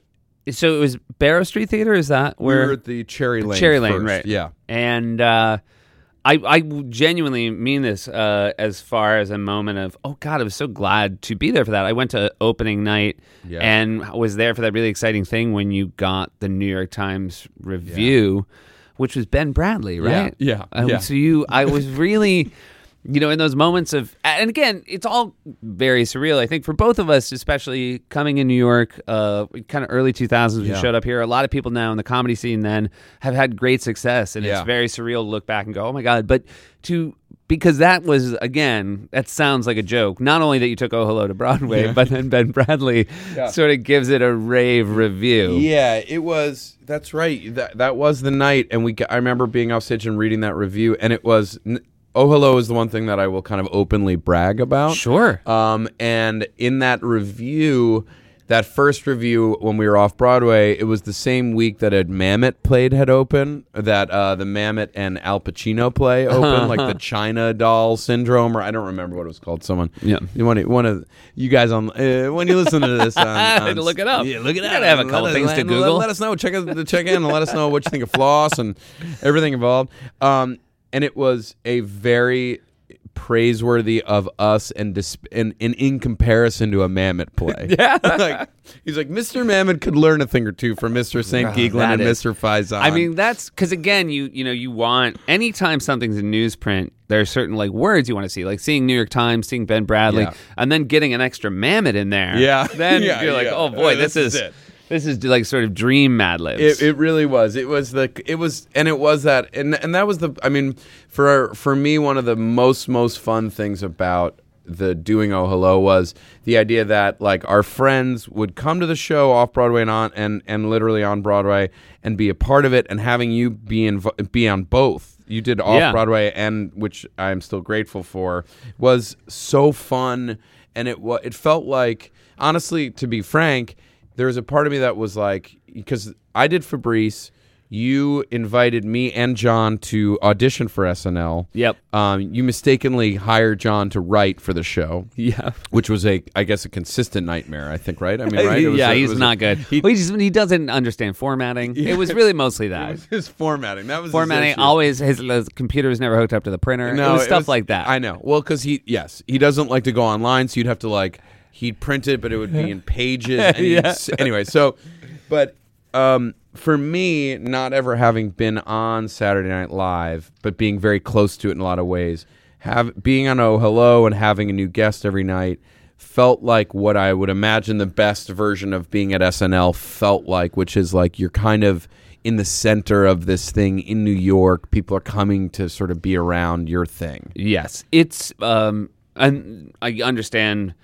Speaker 3: so it was Barrow Street Theater. Is that
Speaker 5: We
Speaker 3: where
Speaker 5: were at the Cherry Lane.
Speaker 3: Cherry Lane,
Speaker 5: first.
Speaker 3: right?
Speaker 5: Yeah.
Speaker 3: And uh, I, I genuinely mean this uh, as far as a moment of, oh God, I was so glad to be there for that. I went to opening night
Speaker 5: Yeah.
Speaker 3: and was there for that really exciting thing when you got the New York Times review, which was Ben Bradley, right?
Speaker 5: Yeah, yeah,
Speaker 3: Um,
Speaker 5: yeah.
Speaker 3: So you, I was really. You know, in those moments of, and again, it's all very surreal. I think for both of us, especially coming in New York, uh, kind of early two thousands,
Speaker 5: Yeah.
Speaker 3: we showed up here. A lot of people now in the comedy scene then have had great success, and
Speaker 5: Yeah.
Speaker 3: it's very surreal to look back and go, "Oh my God!" But to because that was again, that sounds like a joke. Not only that you took Oh Hello to Broadway, but then Ben Bradley
Speaker 5: Yeah.
Speaker 3: sort of gives it a rave review.
Speaker 5: Yeah, it was. That's right. That that was the night, and we. I remember being off stage and reading that review, and it was. Oh Hello is the one thing that I will kind of openly brag about.
Speaker 3: Sure.
Speaker 5: Um, and in that review, that first review when we were off Broadway, it was the same week that a Mammoth played had opened. That uh, the Mammoth and Al Pacino play opened, like the China Doll Syndrome, or I don't remember what it was called. Someone.
Speaker 3: Yeah.
Speaker 5: You want to, one of you guys on uh, when you listen to this, on, on,
Speaker 3: Look it up.
Speaker 5: Yeah, look it
Speaker 3: You
Speaker 5: up.
Speaker 3: gotta have a couple
Speaker 5: Let us-
Speaker 3: things to
Speaker 5: let-
Speaker 3: Google.
Speaker 5: Let us know. Check out check in and let us know what you think of Floss and everything involved. Um, and it was a very praiseworthy of us and, dis- and, and in comparison to a Mammoth play.
Speaker 3: Yeah.
Speaker 5: like, he's like, Mister Mammoth could learn a thing or two from Mister Saint Geegland
Speaker 3: that
Speaker 5: and
Speaker 3: is-
Speaker 5: Mister Faison.
Speaker 3: I mean, that's because again, you you know, you want anytime something's in newsprint, there are certain like words you want to see, like seeing New York Times, seeing Ben Bradley,
Speaker 5: Yeah.
Speaker 3: and then getting an extra Mammoth in there.
Speaker 5: Yeah.
Speaker 3: then
Speaker 5: Yeah,
Speaker 3: you're like,
Speaker 5: yeah.
Speaker 3: oh boy,
Speaker 5: Uh,
Speaker 3: this,
Speaker 5: this
Speaker 3: is,
Speaker 5: is it.
Speaker 3: this is like sort of dream Mad Libs.
Speaker 5: It, it really was. It was the. It was, and it was that, and and that was the. I mean, for for me, one of the most most fun things about the doing Oh Hello was the idea that like our friends would come to the show off Broadway and on and and literally on Broadway and be a part of it, and having you be inv- be on both. You did off
Speaker 3: Yeah.
Speaker 5: Broadway, and which I'm still grateful for, was so fun, and it wa- it felt like, honestly, to be frank, there was a part of me that was like, because I did Fabrice, you invited me and John to audition for S N L.
Speaker 3: Yep.
Speaker 5: Um, you mistakenly hired John to write for the show.
Speaker 3: Yeah.
Speaker 5: Which was a, I guess, a consistent nightmare. I think, right? I mean, right? It was
Speaker 3: yeah,
Speaker 5: a- it
Speaker 3: he's
Speaker 5: was a-
Speaker 3: not good.
Speaker 5: He,
Speaker 3: well, he, just, he doesn't understand formatting. It was really mostly that.
Speaker 5: it was his formatting. That was his
Speaker 3: Formatting
Speaker 5: issue.
Speaker 3: always his, his computer was never hooked up to the printer.
Speaker 5: No,
Speaker 3: it was stuff like that.
Speaker 5: I know. Well, because he, yes, he doesn't like to go online, so you'd have to like he'd print it, but it would be in pages. And he'd
Speaker 3: Yeah.
Speaker 5: s- anyway, so, but um, for me, not ever having been on Saturday Night Live, but being very close to it in a lot of ways, have being on Oh Hello and having a new guest every night felt like what I would imagine the best version of being at S N L felt like, which is like you're kind of in the center of this thing in New York. People are coming to sort of be around your thing.
Speaker 3: Yes, it's um, and I understand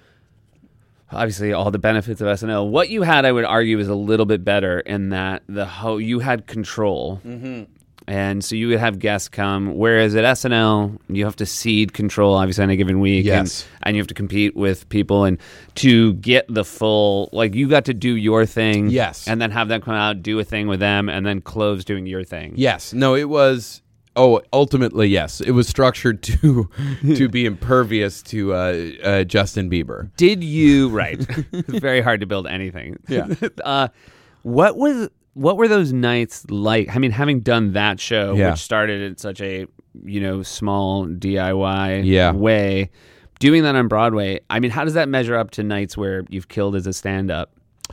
Speaker 3: obviously all the benefits of S N L. What you had, I would argue, is a little bit better in that the ho- you had control, mm-hmm. and so you would have guests come. Whereas at S N L, you have to cede control, obviously, on a given week,
Speaker 5: Yes.
Speaker 3: and, and you have to compete with people, and to get the full, like you got to do your thing,
Speaker 5: Yes.
Speaker 3: and then have them come out, do a thing with them, and then close doing your thing.
Speaker 5: Yes. No, it was. Oh, ultimately, yes. It was structured to to be impervious to uh, uh, Justin Bieber.
Speaker 3: Did you right? It's very hard to build anything.
Speaker 5: Yeah.
Speaker 3: uh, what was what were those nights like? I mean, having done that show,
Speaker 5: Yeah.
Speaker 3: which started in such a you know small D I Y
Speaker 5: Yeah.
Speaker 3: way, doing that on Broadway. I mean, how does that measure up to nights where you've killed as a stand-up?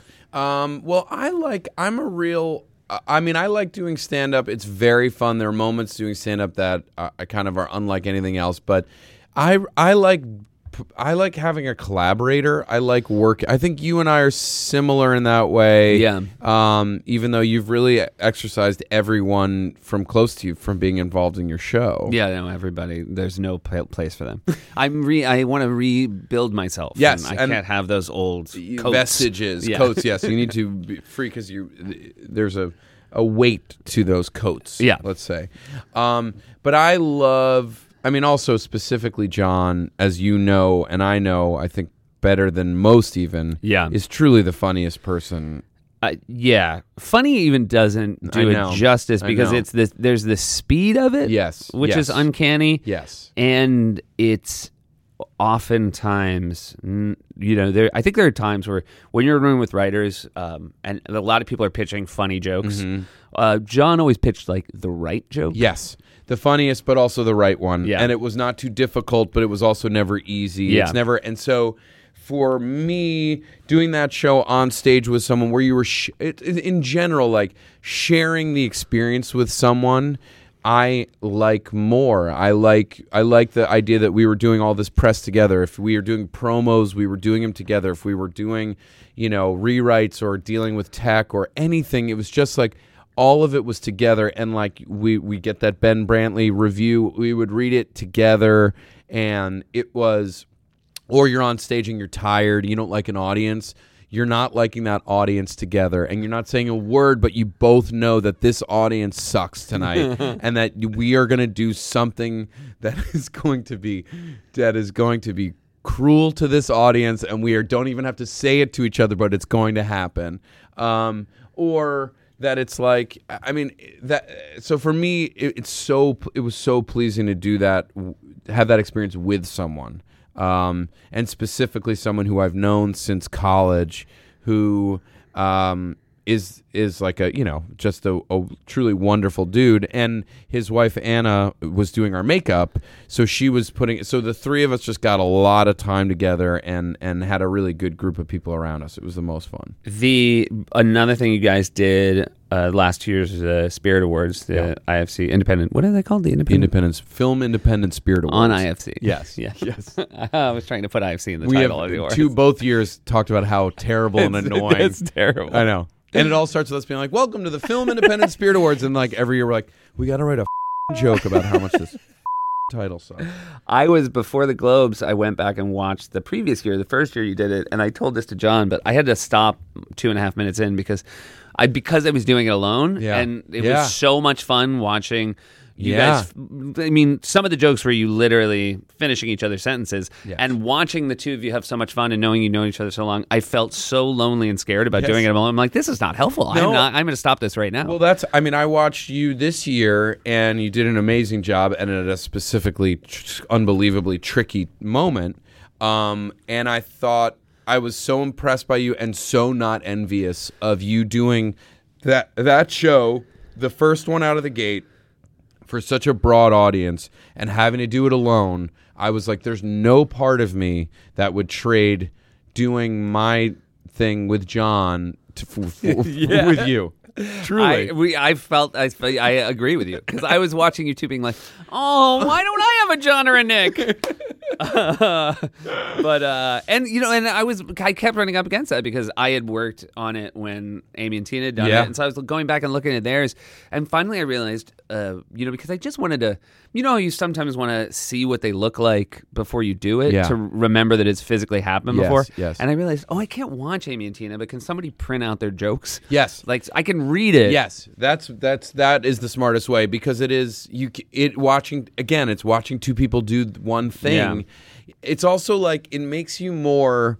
Speaker 5: Um, well, I like. I'm a real. I mean, I like doing stand up. It's very fun. There are moments doing stand up that uh, kind of are unlike anything else. But I, I like, I like having a collaborator. I like work. I think you and I are similar in that way.
Speaker 3: Yeah.
Speaker 5: Um, even though you've really exercised everyone from close to you from being involved in your show.
Speaker 3: Yeah, no, everybody. There's no p- place for them. I'm re. I want to rebuild myself.
Speaker 5: Yes,
Speaker 3: and I
Speaker 5: and
Speaker 3: can't have those old
Speaker 5: You-
Speaker 3: coats.
Speaker 5: vestiges,
Speaker 3: Yeah.
Speaker 5: coats. Yes, you need to be free because you there's a a weight to those coats.
Speaker 3: Yeah.
Speaker 5: let's say. Um, but I love. I mean, also specifically John, as you know, and I know, I think better than most even.
Speaker 3: Yeah.
Speaker 5: is truly the funniest person.
Speaker 3: Uh, yeah, funny even doesn't do
Speaker 5: I
Speaker 3: it
Speaker 5: know.
Speaker 3: justice
Speaker 5: I
Speaker 3: because
Speaker 5: know.
Speaker 3: it's this. There's the speed of it,
Speaker 5: Yes,
Speaker 3: which
Speaker 5: yes.
Speaker 3: is uncanny.
Speaker 5: Yes,
Speaker 3: and it's oftentimes, n- you know, there. I think there are times where when you're in a room with writers, um, and a lot of people are pitching funny jokes.
Speaker 5: Mm-hmm.
Speaker 3: Uh, John always pitched like the right joke.
Speaker 5: Yes. The funniest, but also the right one.
Speaker 3: Yeah.
Speaker 5: And it was not too difficult, but it was also never easy.
Speaker 3: Yeah.
Speaker 5: It's never, and so for me, doing that show on stage with someone where you were, sh- it, it, in general, like sharing the experience with someone, I like more. I like I like the idea that we were doing all this press together. If we were doing promos, we were doing them together. If we were doing, you know, rewrites or dealing with tech or anything, it was just like all of it was together. And like we we get that Ben Brantley review, we would read it together, and it was. Or you're on stage and you're tired, you don't like an audience. You're not liking that audience together, and you're not saying a word, but you both know that this audience sucks tonight, and that we are going to do something that is going to be that is going to be cruel to this audience, and we are, don't even have to say it to each other, but it's going to happen. Um, or that it's like, I mean, that. So for me, it, it's so it was so pleasing to do that, have that experience with someone. Um, and specifically someone who I've known since college, who um, is is like a, you know, just a, a truly wonderful dude. And his wife Anna was doing our makeup, so she was putting. So the three of us just got a lot of time together and and had a really good group of people around us. It was the most fun.
Speaker 3: The another thing you guys did uh, last year's uh, Spirit Awards, the
Speaker 5: Yeah.
Speaker 3: I F C Independent. What are they called? The Independent
Speaker 5: Independence Film Independent Spirit Awards
Speaker 3: on I F C.
Speaker 5: Yes,
Speaker 3: yeah,
Speaker 5: yes.
Speaker 3: I was trying to put I F C in the
Speaker 5: We
Speaker 3: title
Speaker 5: have
Speaker 3: of the awards.
Speaker 5: two both years talked about how terrible and
Speaker 3: It's-
Speaker 5: annoying.
Speaker 3: It's terrible.
Speaker 5: I know. And it all starts with us being like, welcome to the Film Independent Spirit Awards. And like every year we're like, we got to write a joke about how much this title sucks.
Speaker 3: I was, before the Globes, I went back and watched the previous year, the first year you did it, and I told this to John, but I had to stop two and a half minutes in because I because I was doing it alone,
Speaker 5: Yeah.
Speaker 3: and it
Speaker 5: Yeah.
Speaker 3: was so much fun watching you
Speaker 5: Yeah.
Speaker 3: guys. I mean, some of the jokes were you literally finishing each other's sentences,
Speaker 5: Yes.
Speaker 3: and watching the two of you have so much fun and knowing you know each other so long, I felt so lonely and scared about
Speaker 5: Yes.
Speaker 3: doing it alone. I'm like, this is not helpful.
Speaker 5: No.
Speaker 3: I'm not. I'm going to stop this right now.
Speaker 5: Well, that's, I mean, I watched you this year and you did an amazing job and at a specifically tr- unbelievably tricky moment. Um, and I thought I was so impressed by you and so not envious of you doing that, that show, the first one out of the gate, for such a broad audience and having to do it alone. I was like, there's no part of me that would trade doing my thing with John to, f- f-
Speaker 3: Yeah.
Speaker 5: with you. Truly.
Speaker 3: I, we, I felt, I, I agree with you because I was watching you two being like, oh, why don't I have a John or a Nick? uh, but, uh, and, you know, and I was, I kept running up against that because I had worked on it when Amy and Tina had done
Speaker 5: Yeah.
Speaker 3: it. And so I was going back and looking at theirs. And finally I realized, uh, you know, because I just wanted to, you know, you sometimes want to see what they look like before you do it
Speaker 5: Yeah.
Speaker 3: to remember that it's physically happened
Speaker 5: Yes,
Speaker 3: before.
Speaker 5: yes.
Speaker 3: And I realized, oh, I can't watch Amy and Tina, but can somebody print out their jokes?
Speaker 5: Yes.
Speaker 3: Like I can read it.
Speaker 5: Yes, that's that's that is the smartest way because it is you c- it watching again. It's watching two people do one thing.
Speaker 3: Yeah.
Speaker 5: It's also like it makes you more.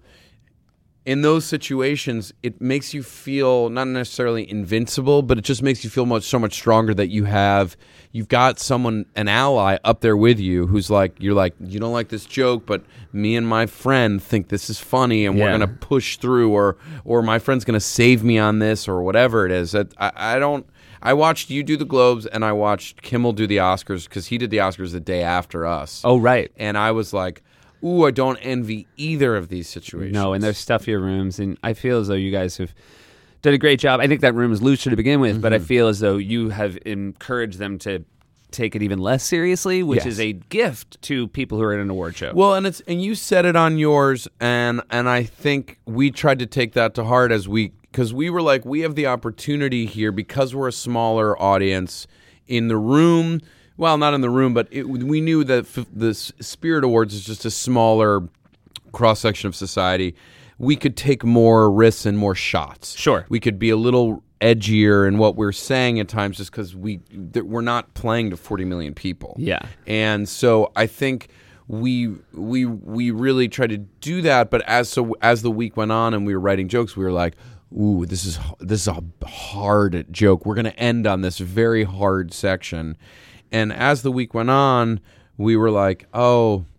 Speaker 5: In those situations, it makes you feel not necessarily invincible, but it just makes you feel much so much stronger that you have you've got someone, an ally up there with you who's like, you're like, you don't like this joke, but me and my friend think this is funny and we're
Speaker 3: Yeah.
Speaker 5: gonna push through, or or my friend's gonna save me on this, or whatever it is. That I, I don't. I watched you do the Globes and I watched Kimmel do the Oscars because he did the Oscars the day after us.
Speaker 3: Oh, right.
Speaker 5: And I was like, ooh, I don't envy either of these situations.
Speaker 3: No, and there's stuffier rooms, and I feel as though you guys have done a great job. I think that room is looser to begin with, but I feel as though you have encouraged them to take it even less seriously, which
Speaker 5: Yes.
Speaker 3: is a gift to people who are at an award show.
Speaker 5: Well, and it's and you said it on yours, and and I think we tried to take that to heart as we because we were like, we have the opportunity here because we're a smaller audience in the room. Well, not in the room, but it, we knew that f- the Spirit Awards is just a smaller cross section of society. We could take more risks and more shots.
Speaker 3: Sure.
Speaker 5: We could be a little edgier in what we're saying at times, just because we th- we're not playing to forty million people.
Speaker 3: Yeah.
Speaker 5: And so I think we we we really tried to do that. But as so as the week went on and we were writing jokes, we were like, ooh, this is this is a hard joke. We're going to end on this very hard section. And as the week went on, we were like, oh,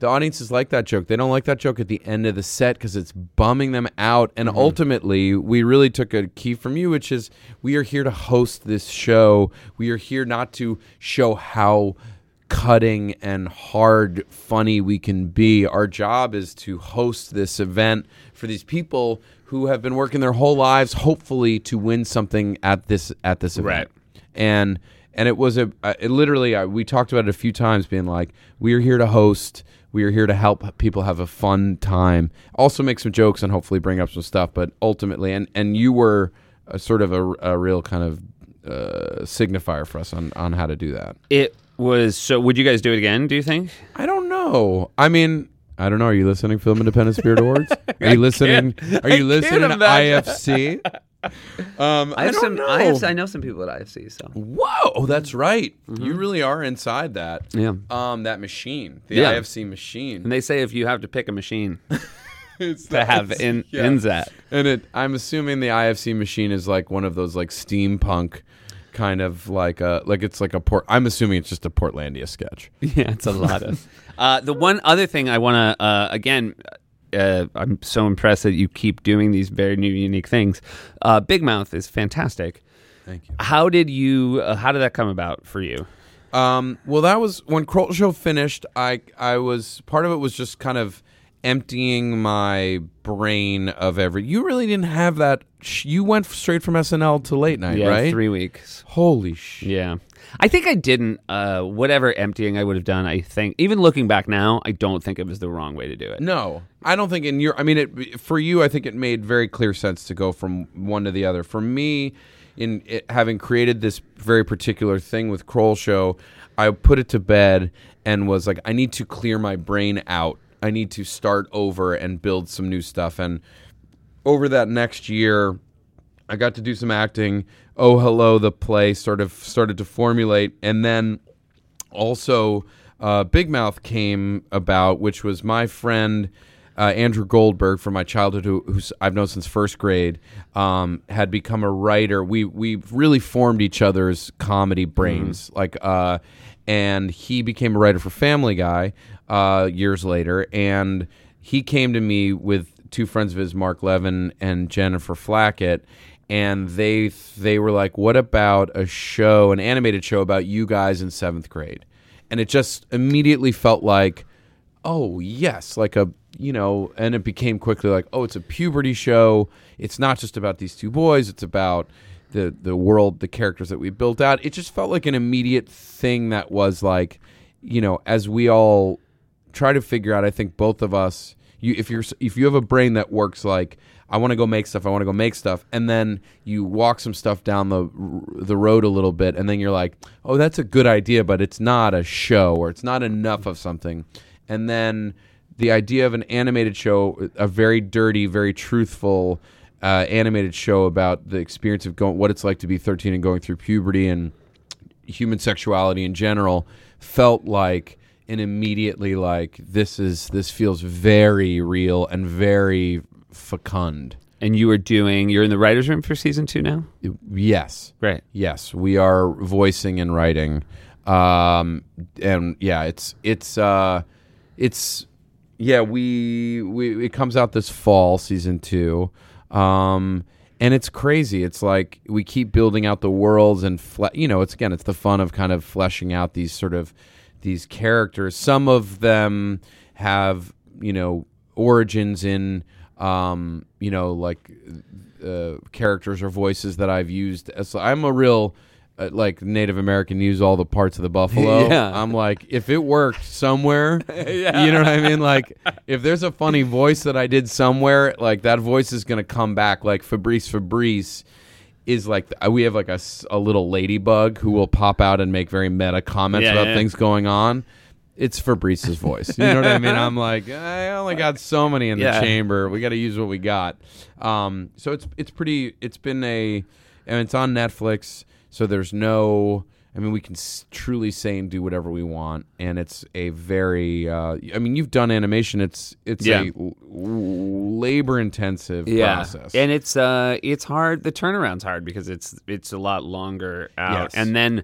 Speaker 5: the audiences like that joke. They don't like that joke at the end of the set because it's bumming them out. And mm-hmm. ultimately, we really took a key from you, which is we are here to host this show. We are here not to show how cutting and hard funny we can be. Our job is to host this event for these people who have been working their whole lives, hopefully, to win something at this at this event.
Speaker 3: Right.
Speaker 5: And and it was a it literally uh, we talked about it a few times, being like, we are here to host. We are here to help people have a fun time. Also make some jokes and hopefully bring up some stuff. But ultimately, and, and you were a sort of a, a real kind of uh, signifier for us on, on how to do that.
Speaker 3: It was, so would you guys do it again, do you think?
Speaker 5: I don't know. I mean, I don't know. Are you listening Film Independent Spirit Awards? Are you listening? Are you listening to I F C? Um, I,
Speaker 3: I have
Speaker 5: don't
Speaker 3: some.
Speaker 5: know.
Speaker 3: I, have, I know some people at I F C. So
Speaker 5: whoa, oh, that's right. Mm-hmm. You really are inside that.
Speaker 3: Yeah.
Speaker 5: Um, that machine, the
Speaker 3: yeah.
Speaker 5: I F C machine.
Speaker 3: And they say if you have to pick a machine
Speaker 5: it's
Speaker 3: to have in
Speaker 5: yeah.
Speaker 3: ins at,
Speaker 5: and it, I'm assuming the I F C machine is like one of those like steampunk kind of like a like it's like a port. I'm assuming it's just a Portlandia sketch.
Speaker 3: Yeah, it's a lot of. Uh, the one other thing I want to uh, again. Uh, I'm so impressed that you keep doing these very new, unique things. Uh, Big Mouth is fantastic.
Speaker 5: Thank you.
Speaker 3: How did you? Uh, how did that come about for you?
Speaker 5: Um, well, that was when Kroll Show finished. I I was part of it was just kind of emptying my brain of every. You really didn't have that. Sh- you went straight from S N L to late night,
Speaker 3: yeah,
Speaker 5: right?
Speaker 3: Three weeks.
Speaker 5: Holy shit.
Speaker 3: Yeah. I think I didn't, uh, whatever emptying I would have done, I think, even looking back now, I don't think it was the wrong way to do it.
Speaker 5: No, I don't think in your, I mean, it, for you, I think it made very clear sense to go from one to the other. For me, in it, having created this very particular thing with Kroll Show, I put it to bed and was like, I need to clear my brain out. I need to start over and build some new stuff. And over that next year, I got to do some acting. Oh, Hello, the play sort of started to formulate. And then also uh, Big Mouth came about, which was my friend uh, Andrew Goldberg from my childhood, who who's I've known since first grade, um, had become a writer. We we really formed each other's comedy brains. Mm. Like, uh, and he became a writer for Family Guy uh, years later. And he came to me with two friends of his, Mark Levin and Jennifer Flackett. And they they were like, what about a show, an animated show about you guys in seventh grade? And it just immediately felt like, oh, yes, like a, you know, and it became quickly like, oh, it's a puberty show. It's not just about these two boys. It's about the, the world, the characters that we built out. It just felt like an immediate thing that was like, you know, as we all try to figure out, I think both of us, you if you're if you have a brain that works like, I want to go make stuff. I want to go make stuff. And then you walk some stuff down the the road a little bit, and then you're like, oh, that's a good idea, but it's not a show, or it's not enough of something. And then the idea of an animated show, a very dirty, very truthful uh, animated show about the experience of going, what it's like to be thirteen and going through puberty and human sexuality in general, felt like an immediately like, this is this feels very real and very fecund.
Speaker 3: And you were doing, you're in the writer's room for season two now?
Speaker 5: Yes.
Speaker 3: Right.
Speaker 5: Yes. We are voicing and writing. Um, and yeah, it's, it's, uh, it's, yeah, we, we, it comes out this fall, season two. Um, and it's crazy. It's like we keep building out the worlds and, fle- you know, it's again, it's the fun of kind of fleshing out these sort of, these characters. Some of them have, you know, origins in, um, you know, like uh, characters or voices that I've used. As, I'm a real, uh, like, Native American, use all the parts of the buffalo.
Speaker 3: Yeah.
Speaker 5: I'm like, if it worked somewhere,
Speaker 3: yeah.
Speaker 5: you know what I mean? Like, if there's a funny voice that I did somewhere, like, that voice is going to come back. Like, Fabrice Fabrice is like, we have like a, a little ladybug who will pop out and make very meta comments
Speaker 3: yeah,
Speaker 5: about
Speaker 3: yeah.
Speaker 5: things going on. It's Fabrice's voice. You know what I mean? I'm like, I only got so many in the
Speaker 3: yeah.
Speaker 5: chamber. We got to use what we got. Um, so it's it's pretty. It's been a, and it's on Netflix. So there's no. I mean, we can s- truly say and do whatever we want, and it's a very. Uh, I mean, you've done animation. It's it's
Speaker 3: yeah.
Speaker 5: a l- labor intensive
Speaker 3: yeah.
Speaker 5: process,
Speaker 3: and it's uh it's hard. The turnaround's hard because it's it's a lot longer out,
Speaker 5: Yes.
Speaker 3: and then.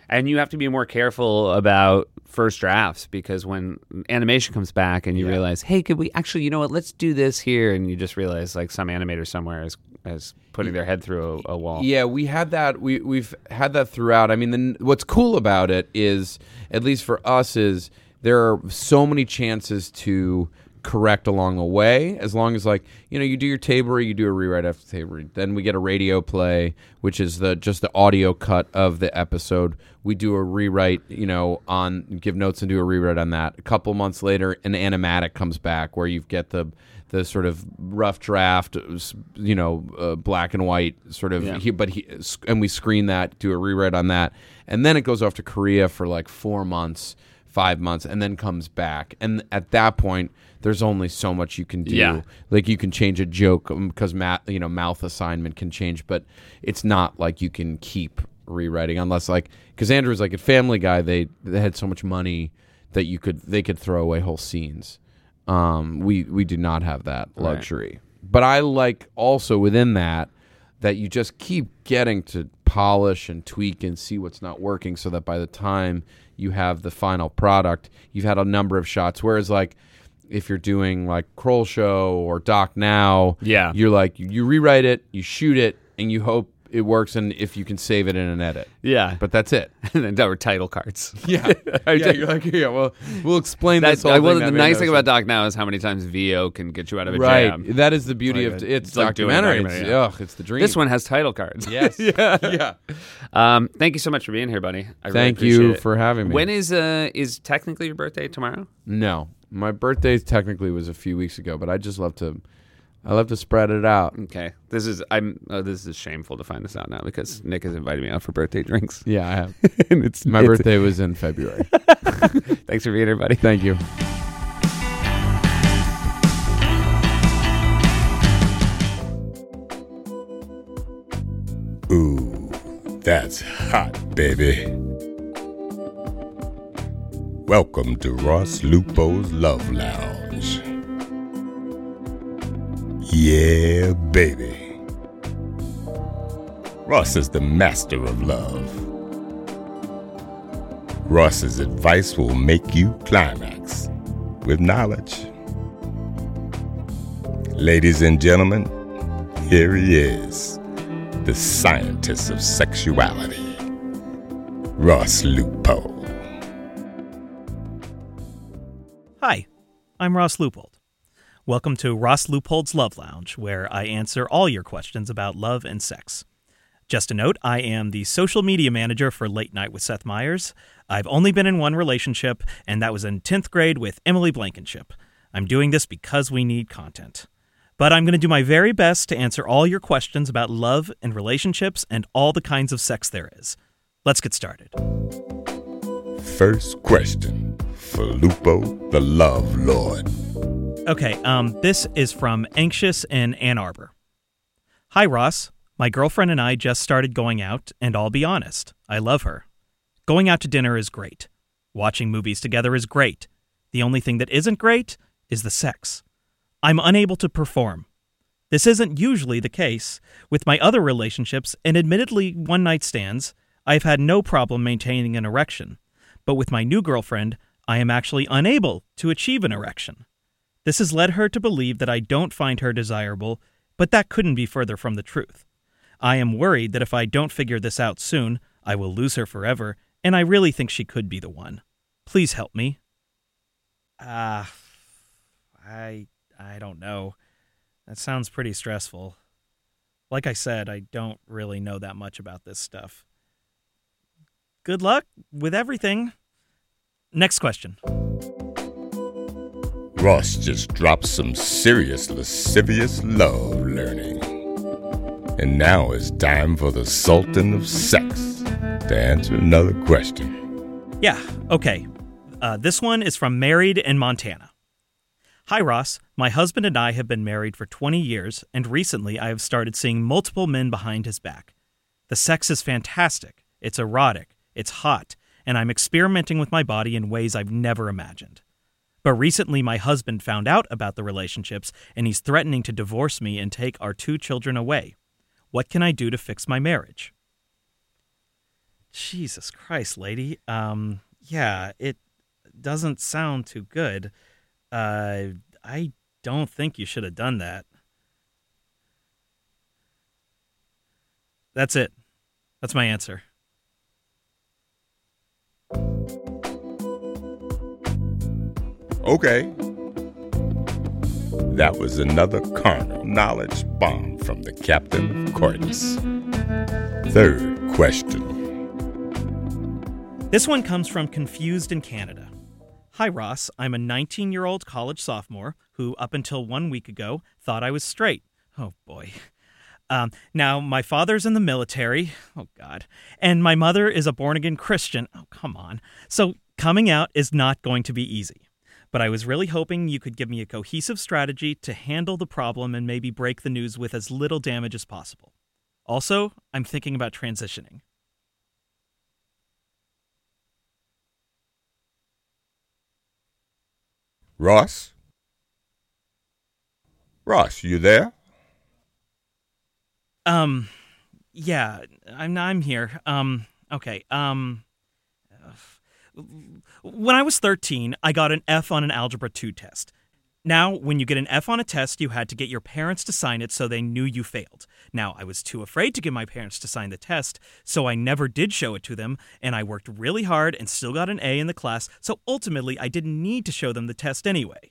Speaker 3: And you have to be more careful about first drafts because when animation comes back and you
Speaker 5: Yeah.
Speaker 3: realize, hey, could we actually, you know what, let's do this here. And you just realize like some animator somewhere is, is putting their head through a, a wall.
Speaker 5: Yeah, we had that. We we've had that throughout. I mean, the, what's cool about it is, at least for us, is there are so many chances to correct along the way. As long as like you know, you do your tape read, you do a rewrite after tape read. Then we get a radio play, which is the just the audio cut of the episode. We do a rewrite, you know, on give notes and do a rewrite on that. A couple months later, an animatic comes back where you get the. The sort of rough draft, you know, uh, black and white sort of.
Speaker 3: Yeah.
Speaker 5: He, but he and we screen that, do a rewrite on that, and then it goes off to Korea for like four months, five months, and then comes back. And at that point, there's only so much you can do.
Speaker 3: Yeah.
Speaker 5: Like you can change a joke because ma- you know mouth assignment can change, but it's not like you can keep rewriting unless like because Andrew's like a Family Guy. They they had so much money that you could they could throw away whole scenes. Um, we we do not have that luxury. Right. But I like also within that that you just keep getting to polish and tweak and see what's not working so that by the time you have the final product, you've had a number of shots. Whereas like if you're doing like Kroll Show or Doc Now,
Speaker 3: Yeah.
Speaker 5: you're like you rewrite it, you shoot it, and you hope it works, and if you can save it in an edit.
Speaker 3: Yeah.
Speaker 5: But that's it.
Speaker 3: And then there were title cards.
Speaker 5: Yeah. yeah, you're like, yeah, well, we'll explain
Speaker 3: That's,
Speaker 5: this whole
Speaker 3: well,
Speaker 5: thing.
Speaker 3: the
Speaker 5: that made
Speaker 3: nice
Speaker 5: no
Speaker 3: thing
Speaker 5: sense.
Speaker 3: about Doc Now is how many times V O can get you out of a
Speaker 5: Right.
Speaker 3: jam.
Speaker 5: That is the beauty
Speaker 3: Like
Speaker 5: of
Speaker 3: a-
Speaker 5: it. It's,
Speaker 3: it's like doing a
Speaker 5: documentary.
Speaker 3: documentary,
Speaker 5: It's,
Speaker 3: yeah.
Speaker 5: ugh, it's the dream.
Speaker 3: This one has title cards.
Speaker 5: Yes.
Speaker 3: yeah.
Speaker 5: yeah.
Speaker 3: Um, thank you so much for being here, buddy. I really
Speaker 5: Thank
Speaker 3: appreciate
Speaker 5: you
Speaker 3: it.
Speaker 5: for having me.
Speaker 3: When is uh is technically your birthday tomorrow?
Speaker 5: No, my birthday technically was a few weeks ago, but I just love to, I love to spread it out.
Speaker 3: Okay, this is I'm uh, this is shameful to find this out now because Nick has invited me out for birthday drinks.
Speaker 5: Yeah, I have.
Speaker 3: and it's
Speaker 5: My
Speaker 3: it's-
Speaker 5: birthday was in February.
Speaker 3: Thanks for being here, buddy.
Speaker 5: Thank you.
Speaker 6: Ooh, that's hot, baby. Welcome to Ross Lupo's Love Lounge. Yeah, baby. Ross is the master of love. Ross's advice will make you climax with knowledge. Ladies and gentlemen, here he is, the scientist of sexuality, Ross Lupo.
Speaker 7: Hi, I'm Ross Leupold. Welcome to Ross Leupold's Love Lounge, where I answer all your questions about love and sex. Just a note, I am the social media manager for Late Night with Seth Meyers. I've only been in one relationship, and that was in tenth grade with Emily Blankenship. I'm doing this because we need content. But I'm going to do my very best to answer all your questions about love and relationships and all the kinds of sex there is. Let's get started.
Speaker 6: First question for Lupo, the Love Lord.
Speaker 7: Okay, um, this is from Anxious in Ann Arbor. Hi, Ross. My girlfriend and I just started going out, and I'll be honest, I love her. Going out to dinner is great. Watching movies together is great. The only thing that isn't great is the sex. I'm unable to perform. This isn't usually the case. With my other relationships, and admittedly one-night stands, I've had no problem maintaining an erection. But with my new girlfriend, I am actually unable to achieve an erection. This has led her to believe that I don't find her desirable, but that couldn't be further from the truth. I am worried that if I don't figure this out soon, I will lose her forever, and I really think she could be the one. Please help me. Ah, uh, I I don't know. That sounds pretty stressful. Like I said, I don't really know that much about this stuff. Good luck with everything. Next question.
Speaker 6: Ross just dropped some serious lascivious love learning. And now it's time for the Sultan of Sex to answer another question.
Speaker 7: Yeah, okay. Uh, this one is from Married in Montana. Hi, Ross. My husband and I have been married for twenty years, and recently I have started seeing multiple men behind his back. The sex is fantastic. It's erotic. It's hot. And I'm experimenting with my body in ways I've never imagined. But recently my husband found out about the relationships, and he's threatening to divorce me and take our two children away. What can I do to fix my marriage? Jesus Christ, lady. Um, yeah, it doesn't sound too good. Uh, I don't think you should have done that. That's it. That's my answer.
Speaker 6: Okay. That was another carnal knowledge bomb from the Captain of Coitus. Third question.
Speaker 7: This one comes from Confused in Canada. Hi, Ross. I'm a nineteen-year-old college sophomore who, up until one week ago, thought I was straight. Oh, boy. Um, now, my father's in the military. Oh, God. And my mother is a born-again Christian. Oh, come on. So coming out is not going to be easy. But I was really hoping you could give me a cohesive strategy to handle the problem and maybe break the news with as little damage as possible. Also, I'm thinking about transitioning.
Speaker 6: Ross? Ross, you there?
Speaker 7: Um, yeah, I'm I'm here. Um, okay. Um, when I was thirteen, I got an F on an Algebra two test. Now, when you get an F on a test, you had to get your parents to sign it so they knew you failed. Now, I was too afraid to get my parents to sign the test, so I never did show it to them, and I worked really hard and still got an A in the class, so ultimately I didn't need to show them the test anyway.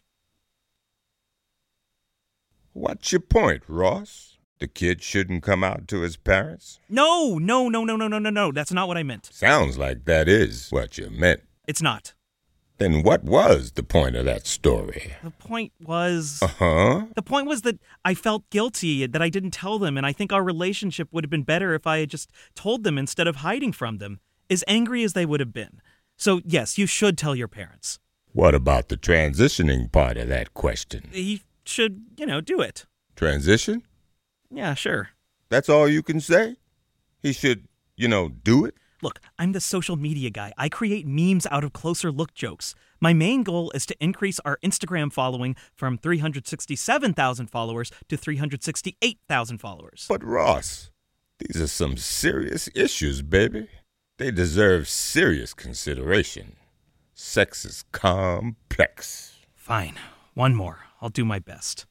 Speaker 6: What's your point, Ross? The kid shouldn't come out to his parents?
Speaker 7: No, no, no, no, no, no, no, no. That's not what I meant.
Speaker 6: Sounds like that is what you meant.
Speaker 7: It's not.
Speaker 6: Then what was the point of that story?
Speaker 7: The point was...
Speaker 6: Uh-huh.
Speaker 7: The point was that I felt guilty that I didn't tell them, and I think our relationship would have been better if I had just told them instead of hiding from them, as angry as they would have been. So, yes, you should tell your parents.
Speaker 6: What about the transitioning part of that question?
Speaker 7: He should, you know, do it.
Speaker 6: Transition?
Speaker 7: Yeah, sure.
Speaker 6: That's all you can say? He should, you know, do it?
Speaker 7: Look, I'm the social media guy. I create memes out of closer look jokes. My main goal is to increase our Instagram following from three hundred sixty-seven thousand followers to three hundred sixty-eight thousand followers.
Speaker 6: But Ross, these are some serious issues, baby. They deserve serious consideration. Sex is complex.
Speaker 7: Fine. One more. I'll do my best.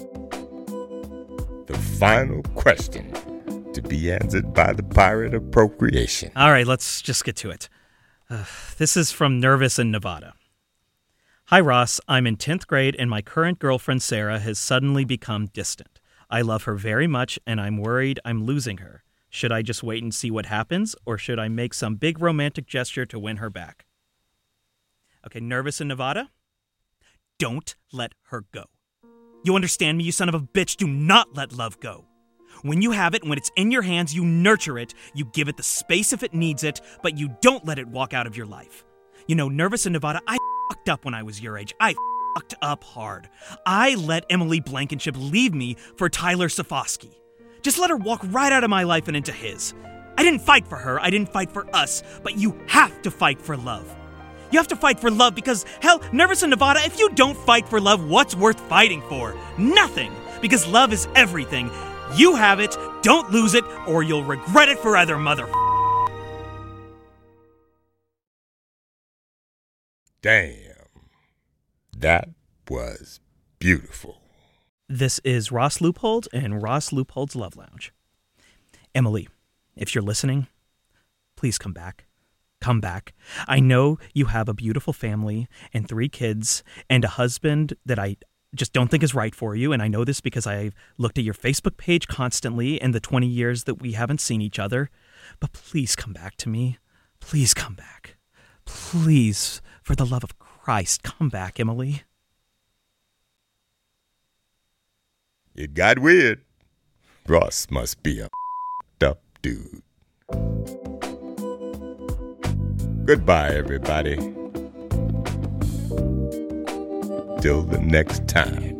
Speaker 6: The final question, to be answered by the pirate of procreation.
Speaker 7: All right, let's just get to it. Uh, this is from Nervous in Nevada. Hi, Ross. I'm in tenth grade, and my current girlfriend, Sarah, has suddenly become distant. I love her very much, and I'm worried I'm losing her. Should I just wait and see what happens, or should I make some big romantic gesture to win her back? Okay, Nervous in Nevada? Don't let her go. You understand me, you son of a bitch? Do not let love go. When you have it, when it's in your hands, you nurture it, you give it the space if it needs it, but you don't let it walk out of your life. You know, Nervous in Nevada, I fucked up when I was your age. I fucked up hard. I let Emily Blankenship leave me for Tyler Safosky. Just let her walk right out of my life and into his. I didn't fight for her, I didn't fight for us, but you have to fight for love. You have to fight for love because, hell, Nervous in Nevada, if you don't fight for love, what's worth fighting for? Nothing! Because love is everything. You have it, don't lose it, or you'll regret it forever, mother.
Speaker 6: Damn. That was beautiful.
Speaker 7: This is Ross Leupold and Ross Leupold's Love Lounge. Emily, if you're listening, please come back. Come back. I know you have a beautiful family and three kids and a husband that I just don't think is right for you. And I know this because I've looked at your Facebook page constantly in the twenty years that we haven't seen each other. But please come back to me. Please come back. Please, for the love of Christ, come back, Emily.
Speaker 6: It got weird. Ross must be a up dude. Goodbye, everybody. Till the next time.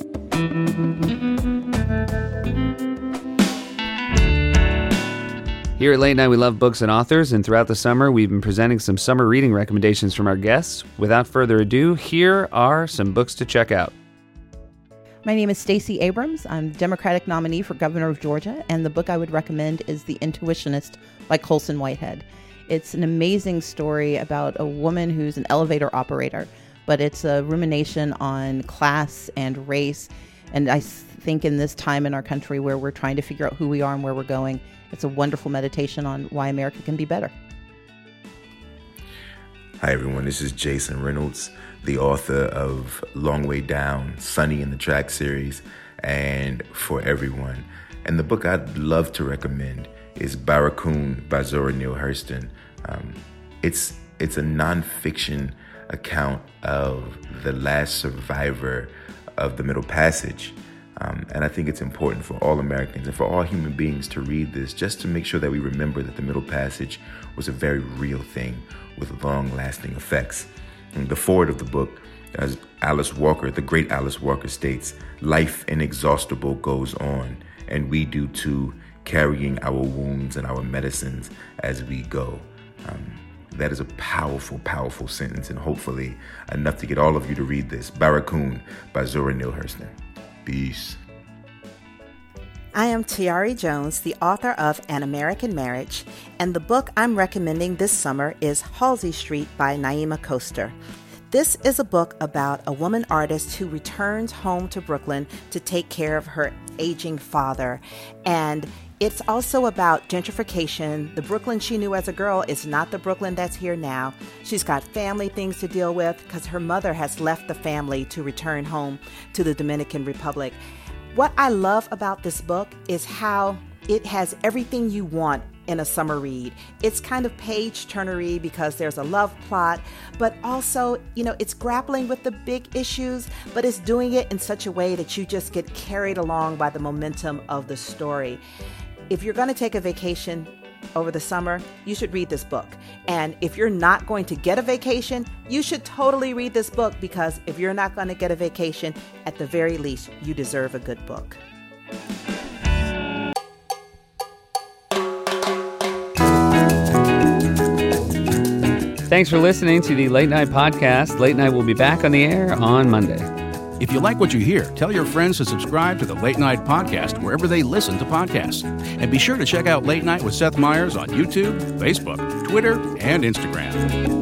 Speaker 3: Here at Late Night, we love books and authors, and throughout the summer, we've been presenting some summer reading recommendations from our guests. Without further ado, here are some books to check out.
Speaker 8: My name is Stacey Abrams. I'm Democratic nominee for governor of Georgia, and the book I would recommend is The Intuitionist by Colson Whitehead. It's an amazing story about a woman who's an elevator operator, but it's a rumination on class and race. And I think in this time in our country where we're trying to figure out who we are and where we're going, it's a wonderful meditation on why America can be better.
Speaker 9: Hi, everyone. This is Jason Reynolds, the author of Long Way Down, Sunny in the Track series, and For Everyone. And the book I'd love to recommend is Barracoon by Zora Neale Hurston. Um, it's it's a nonfiction account of the last survivor of the Middle Passage. Um, and I think it's important for all Americans and for all human beings to read this, just to make sure that we remember that the Middle Passage was a very real thing with long-lasting effects. And the foreword of the book, as Alice Walker, the great Alice Walker states, life inexhaustible goes on, and we do too, carrying our wounds and our medicines as we go. Um, that is a powerful, powerful sentence, and hopefully enough to get all of you to read this. Barracoon by Zora Neale Hurston. Peace.
Speaker 10: I am Tiari Jones, the author of An American Marriage, and the book I'm recommending this summer is Halsey Street by Naima Coaster. This is a book about a woman artist who returns home to Brooklyn to take care of her aging father. And it's also about gentrification. The Brooklyn she knew as a girl is not the Brooklyn that's here now. She's got family things to deal with because her mother has left the family to return home to the Dominican Republic. What I love about this book is how it has everything you want in a summer read. It's kind of page-turnery because there's a love plot, but also, you know, it's grappling with the big issues, but it's doing it in such a way that you just get carried along by the momentum of the story. If you're going to take a vacation over the summer, you should read this book. And if you're not going to get a vacation, you should totally read this book, because if you're not going to get a vacation, at the very least, you deserve a good book.
Speaker 3: Thanks for listening to the Late Night Podcast. Late Night will be back on the air on Monday.
Speaker 4: If you like what you hear, tell your friends to subscribe to the Late Night Podcast wherever they listen to podcasts. And be sure to check out Late Night with Seth Meyers on YouTube, Facebook, Twitter, and Instagram.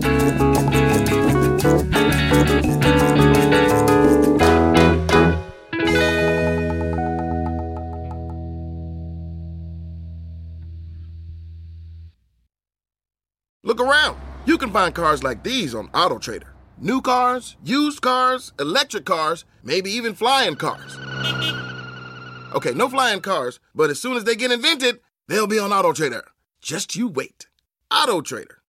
Speaker 11: Look around. You can find cars like these on AutoTrader. New cars, used cars, electric cars, maybe even flying cars. Okay, no flying cars, but as soon as they get invented, they'll be on AutoTrader. Just you wait. AutoTrader.